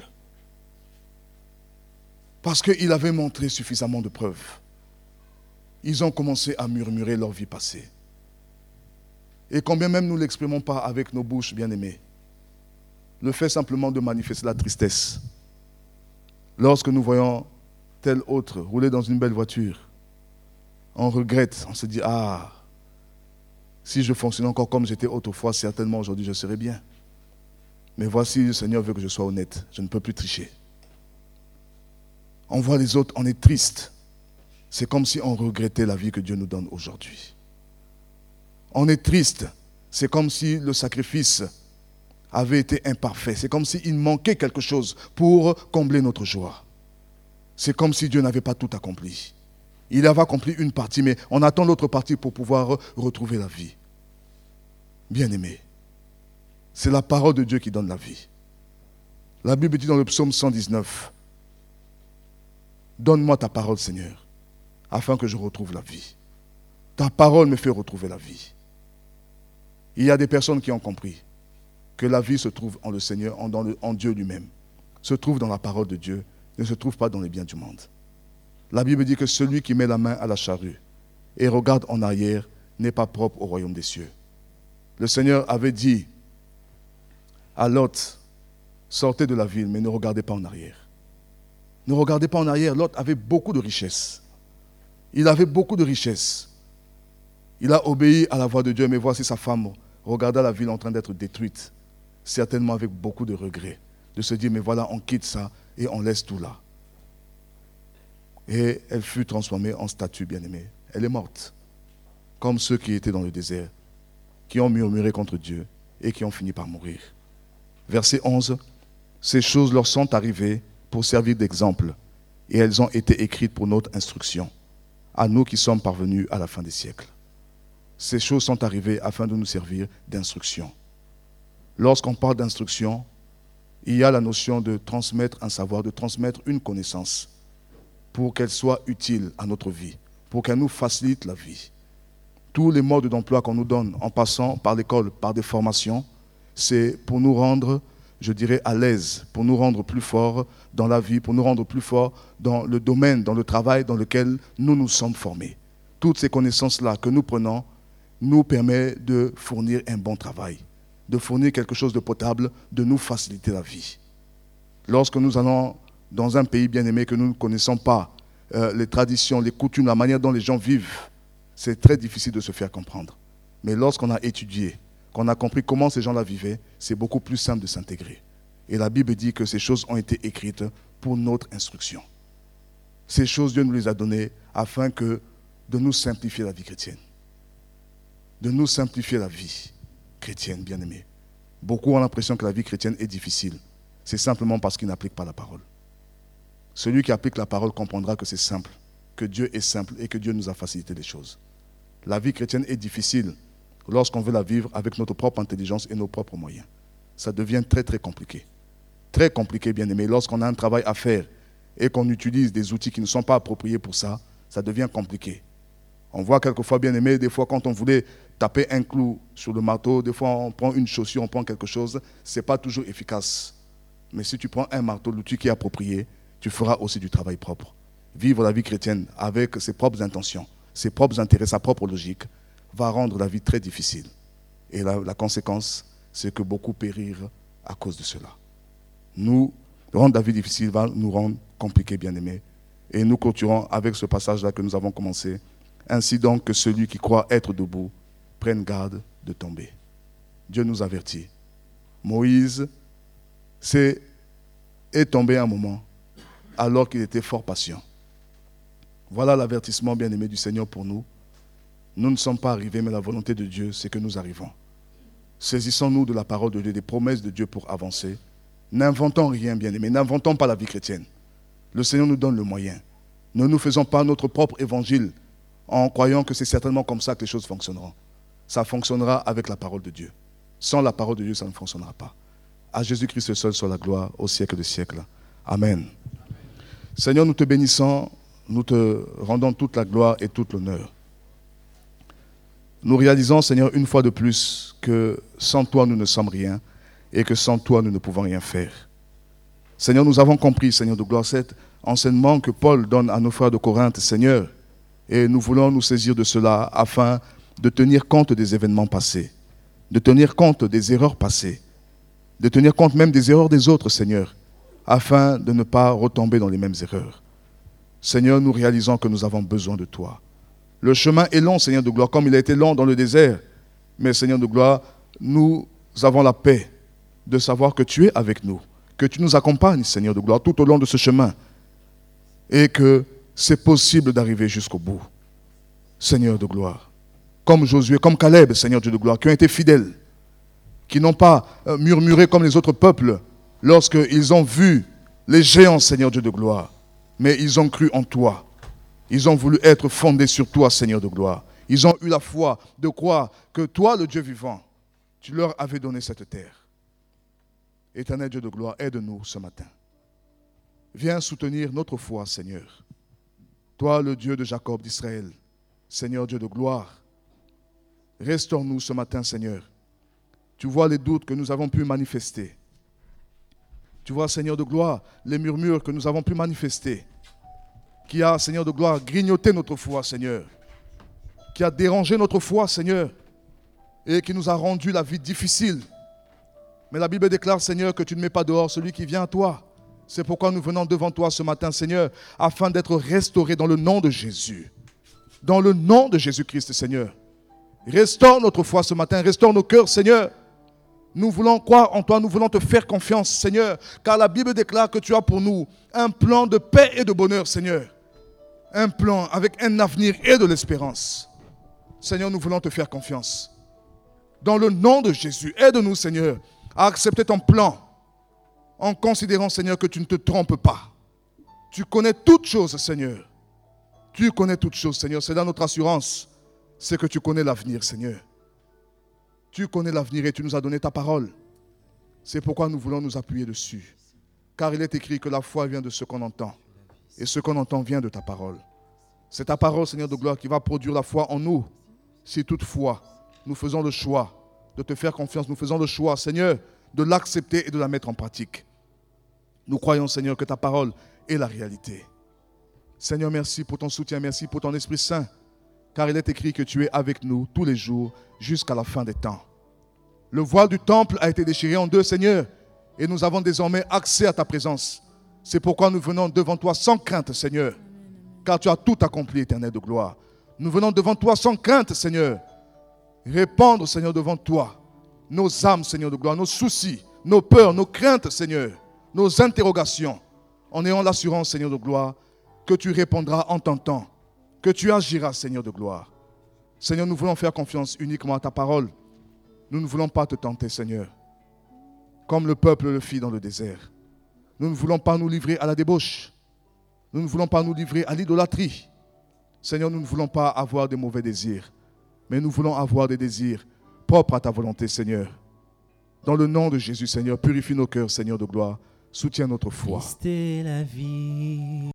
Parce qu'il avait montré suffisamment de preuves. Ils ont commencé à murmurer leur vie passée. Et combien même nous ne l'exprimons pas avec nos bouches bien-aimées. Le fait simplement de manifester la tristesse. Lorsque nous voyons tel autre rouler dans une belle voiture, on regrette, on se dit, ah, si je fonctionnais encore comme j'étais autrefois, certainement aujourd'hui je serais bien. Mais voici, le Seigneur veut que je sois honnête, je ne peux plus tricher. On voit les autres, on est triste. C'est comme si on regrettait la vie que Dieu nous donne aujourd'hui. On est triste, c'est comme si le sacrifice avait été imparfait. C'est comme s'il manquait quelque chose pour combler notre joie. C'est comme si Dieu n'avait pas tout accompli. Il avait accompli une partie, mais on attend l'autre partie pour pouvoir retrouver la vie. Bien-aimé, c'est la parole de Dieu qui donne la vie. La Bible dit dans le psaume 119, « Donne-moi ta parole, Seigneur, afin que je retrouve la vie. Ta parole me fait retrouver la vie. » Il y a des personnes qui ont compris que la vie se trouve en le Seigneur, en Dieu lui-même, se trouve dans la parole de Dieu, ne se trouve pas dans les biens du monde. La Bible dit que celui qui met la main à la charrue et regarde en arrière n'est pas propre au royaume des cieux. Le Seigneur avait dit à Lot, sortez de la ville, mais ne regardez pas en arrière. Ne regardez pas en arrière. Lot avait beaucoup de richesses. Il avait beaucoup de richesses. Il a obéi à la voix de Dieu, mais voici sa femme regarda la ville en train d'être détruite, certainement avec beaucoup de regrets, de se dire, mais voilà, on quitte ça et on laisse tout là. Et elle fut transformée en statue bien-aimée. Elle est morte, comme ceux qui étaient dans le désert, qui ont murmuré contre Dieu et qui ont fini par mourir. Verset 11, ces choses leur sont arrivées pour servir d'exemple. et elles ont été écrites pour notre instruction, à nous qui sommes parvenus à la fin des siècles. Ces choses sont arrivées afin de nous servir d'instruction. Lorsqu'on parle d'instruction, il y a la notion de transmettre un savoir, de transmettre une connaissance pour qu'elle soit utile à notre vie, pour qu'elle nous facilite la vie. Tous les modes d'emploi qu'on nous donne en passant par l'école, par des formations, c'est pour nous rendre, je dirais, à l'aise, pour nous rendre plus forts dans la vie, pour nous rendre plus forts dans le domaine, dans le travail dans lequel nous nous sommes formés. Toutes ces connaissances-là que nous prenons nous permettent de fournir un bon travail, de fournir quelque chose de potable, de nous faciliter la vie. Lorsque nous allons dans un pays bien-aimé que nous ne connaissons pas, les traditions, les coutumes, la manière dont les gens vivent, c'est très difficile de se faire comprendre. Mais lorsqu'on a étudié, qu'on a compris comment ces gens-là vivaient, c'est beaucoup plus simple de s'intégrer. Et la Bible dit que ces choses ont été écrites pour notre instruction. Ces choses, Dieu nous les a données afin de nous simplifier la vie chrétienne. De nous simplifier la vie chrétienne, bien-aimée. Beaucoup ont l'impression que la vie chrétienne est difficile. C'est simplement parce qu'ils n'appliquent pas la parole. Celui qui applique la parole comprendra que c'est simple, que Dieu est simple et que Dieu nous a facilité les choses. La vie chrétienne est difficile lorsqu'on veut la vivre avec notre propre intelligence et nos propres moyens. Ça devient très très compliqué. Très compliqué, bien-aimé. Lorsqu'on a un travail à faire et qu'on utilise des outils qui ne sont pas appropriés pour ça, ça devient compliqué. On voit quelquefois, bien-aimé, des fois quand on voulait taper un clou sur le marteau, des fois on prend une chaussure, on prend quelque chose, ce n'est pas toujours efficace. Mais si tu prends un marteau, l'outil qui est approprié, tu feras aussi du travail propre. Vivre la vie chrétienne avec ses propres intentions, ses propres intérêts, sa propre logique, va rendre la vie très difficile. Et la conséquence, c'est que beaucoup périrent à cause de cela. Nous, rendre la vie difficile va nous rendre compliqués, bien-aimés. Et nous clôturons avec ce passage-là que nous avons commencé. Ainsi donc que celui qui croit être debout prenne garde de tomber. Dieu nous avertit. Moïse est tombé un moment alors qu'il était fort patient. Voilà l'avertissement bien-aimé du Seigneur pour nous. Nous ne sommes pas arrivés, mais la volonté de Dieu, c'est que nous arrivons. Saisissons-nous de la parole de Dieu, des promesses de Dieu pour avancer. N'inventons rien, bien-aimé, n'inventons pas la vie chrétienne. Le Seigneur nous donne le moyen. Ne nous faisons pas notre propre évangile en croyant que c'est certainement comme ça que les choses fonctionneront. Ça fonctionnera avec la parole de Dieu. Sans la parole de Dieu, ça ne fonctionnera pas. À Jésus-Christ seul soit la gloire au siècle des siècles. Amen. Seigneur, nous te bénissons, nous te rendons toute la gloire et toute l'honneur. Nous réalisons, Seigneur, une fois de plus que sans toi, nous ne sommes rien et que sans toi, nous ne pouvons rien faire. Seigneur, nous avons compris, Seigneur de gloire, cet enseignement que Paul donne à nos frères de Corinthe, Seigneur, et nous voulons nous saisir de cela afin de tenir compte des événements passés, de tenir compte des erreurs passées, de tenir compte même des erreurs des autres, Seigneur, afin de ne pas retomber dans les mêmes erreurs. Seigneur, nous réalisons que nous avons besoin de toi. Le chemin est long, Seigneur de gloire, comme il a été long dans le désert. Mais, Seigneur de gloire, nous avons la paix de savoir que tu es avec nous, que tu nous accompagnes, Seigneur de gloire, tout au long de ce chemin. Et que c'est possible d'arriver jusqu'au bout. Seigneur de gloire, comme Josué, comme Caleb, Seigneur Dieu de gloire, qui ont été fidèles, qui n'ont pas murmuré comme les autres peuples lorsqu'ils ont vu les géants, Seigneur Dieu de gloire, mais ils ont cru en toi. Ils ont voulu être fondés sur toi, Seigneur de gloire. Ils ont eu la foi de croire que toi, le Dieu vivant, tu leur avais donné cette terre. Éternel Dieu de gloire, aide-nous ce matin. Viens soutenir notre foi, Seigneur. Toi, le Dieu de Jacob, d'Israël, Seigneur Dieu de gloire, restaure-nous ce matin, Seigneur. Tu vois les doutes que nous avons pu manifester. Tu vois, Seigneur de gloire, les murmures que nous avons pu manifester. Qui a, Seigneur de gloire, grignoté notre foi, Seigneur. Qui a dérangé notre foi, Seigneur. Et qui nous a rendu la vie difficile. Mais la Bible déclare, Seigneur, que tu ne mets pas dehors celui qui vient à toi. C'est pourquoi nous venons devant toi ce matin, Seigneur, afin d'être restaurés dans le nom de Jésus. Dans le nom de Jésus-Christ, Seigneur. Restaure notre foi ce matin, restaure nos cœurs, Seigneur. Nous voulons croire en toi, nous voulons te faire confiance, Seigneur, car la Bible déclare que tu as pour nous un plan de paix et de bonheur, Seigneur. Un plan avec un avenir et de l'espérance. Seigneur, nous voulons te faire confiance. Dans le nom de Jésus, aide-nous, Seigneur, à accepter ton plan, en considérant, Seigneur, que tu ne te trompes pas. Tu connais toutes choses, Seigneur. Tu connais toutes choses, Seigneur. C'est là notre assurance. C'est que tu connais l'avenir, Seigneur. Tu connais l'avenir et tu nous as donné ta parole. C'est pourquoi nous voulons nous appuyer dessus. Car il est écrit que la foi vient de ce qu'on entend. Et ce qu'on entend vient de ta parole. C'est ta parole, Seigneur de gloire, qui va produire la foi en nous. Si toutefois, nous faisons le choix de te faire confiance, nous faisons le choix, Seigneur, de l'accepter et de la mettre en pratique. Nous croyons, Seigneur, que ta parole est la réalité. Seigneur, merci pour ton soutien, merci pour ton Esprit Saint, car il est écrit que tu es avec nous tous les jours jusqu'à la fin des temps. Le voile du temple a été déchiré en deux, Seigneur, et nous avons désormais accès à ta présence. C'est pourquoi nous venons devant toi sans crainte, Seigneur, car tu as tout accompli, Éternel de gloire. Nous venons devant toi sans crainte, Seigneur, répandre, Seigneur, devant toi nos âmes, Seigneur de gloire, nos soucis, nos peurs, nos craintes, Seigneur, nos interrogations, en ayant l'assurance, Seigneur de gloire, que tu répondras en ton temps, que tu agiras, Seigneur de gloire. Seigneur, nous voulons faire confiance uniquement à ta parole. Nous ne voulons pas te tenter, Seigneur, comme le peuple le fit dans le désert. Nous ne voulons pas nous livrer à la débauche. Nous ne voulons pas nous livrer à l'idolâtrie. Seigneur, nous ne voulons pas avoir de mauvais désirs, mais nous voulons avoir des désirs propres à ta volonté, Seigneur. Dans le nom de Jésus, Seigneur, purifie nos cœurs, Seigneur de gloire. Soutiens notre foi. Christ est la vie.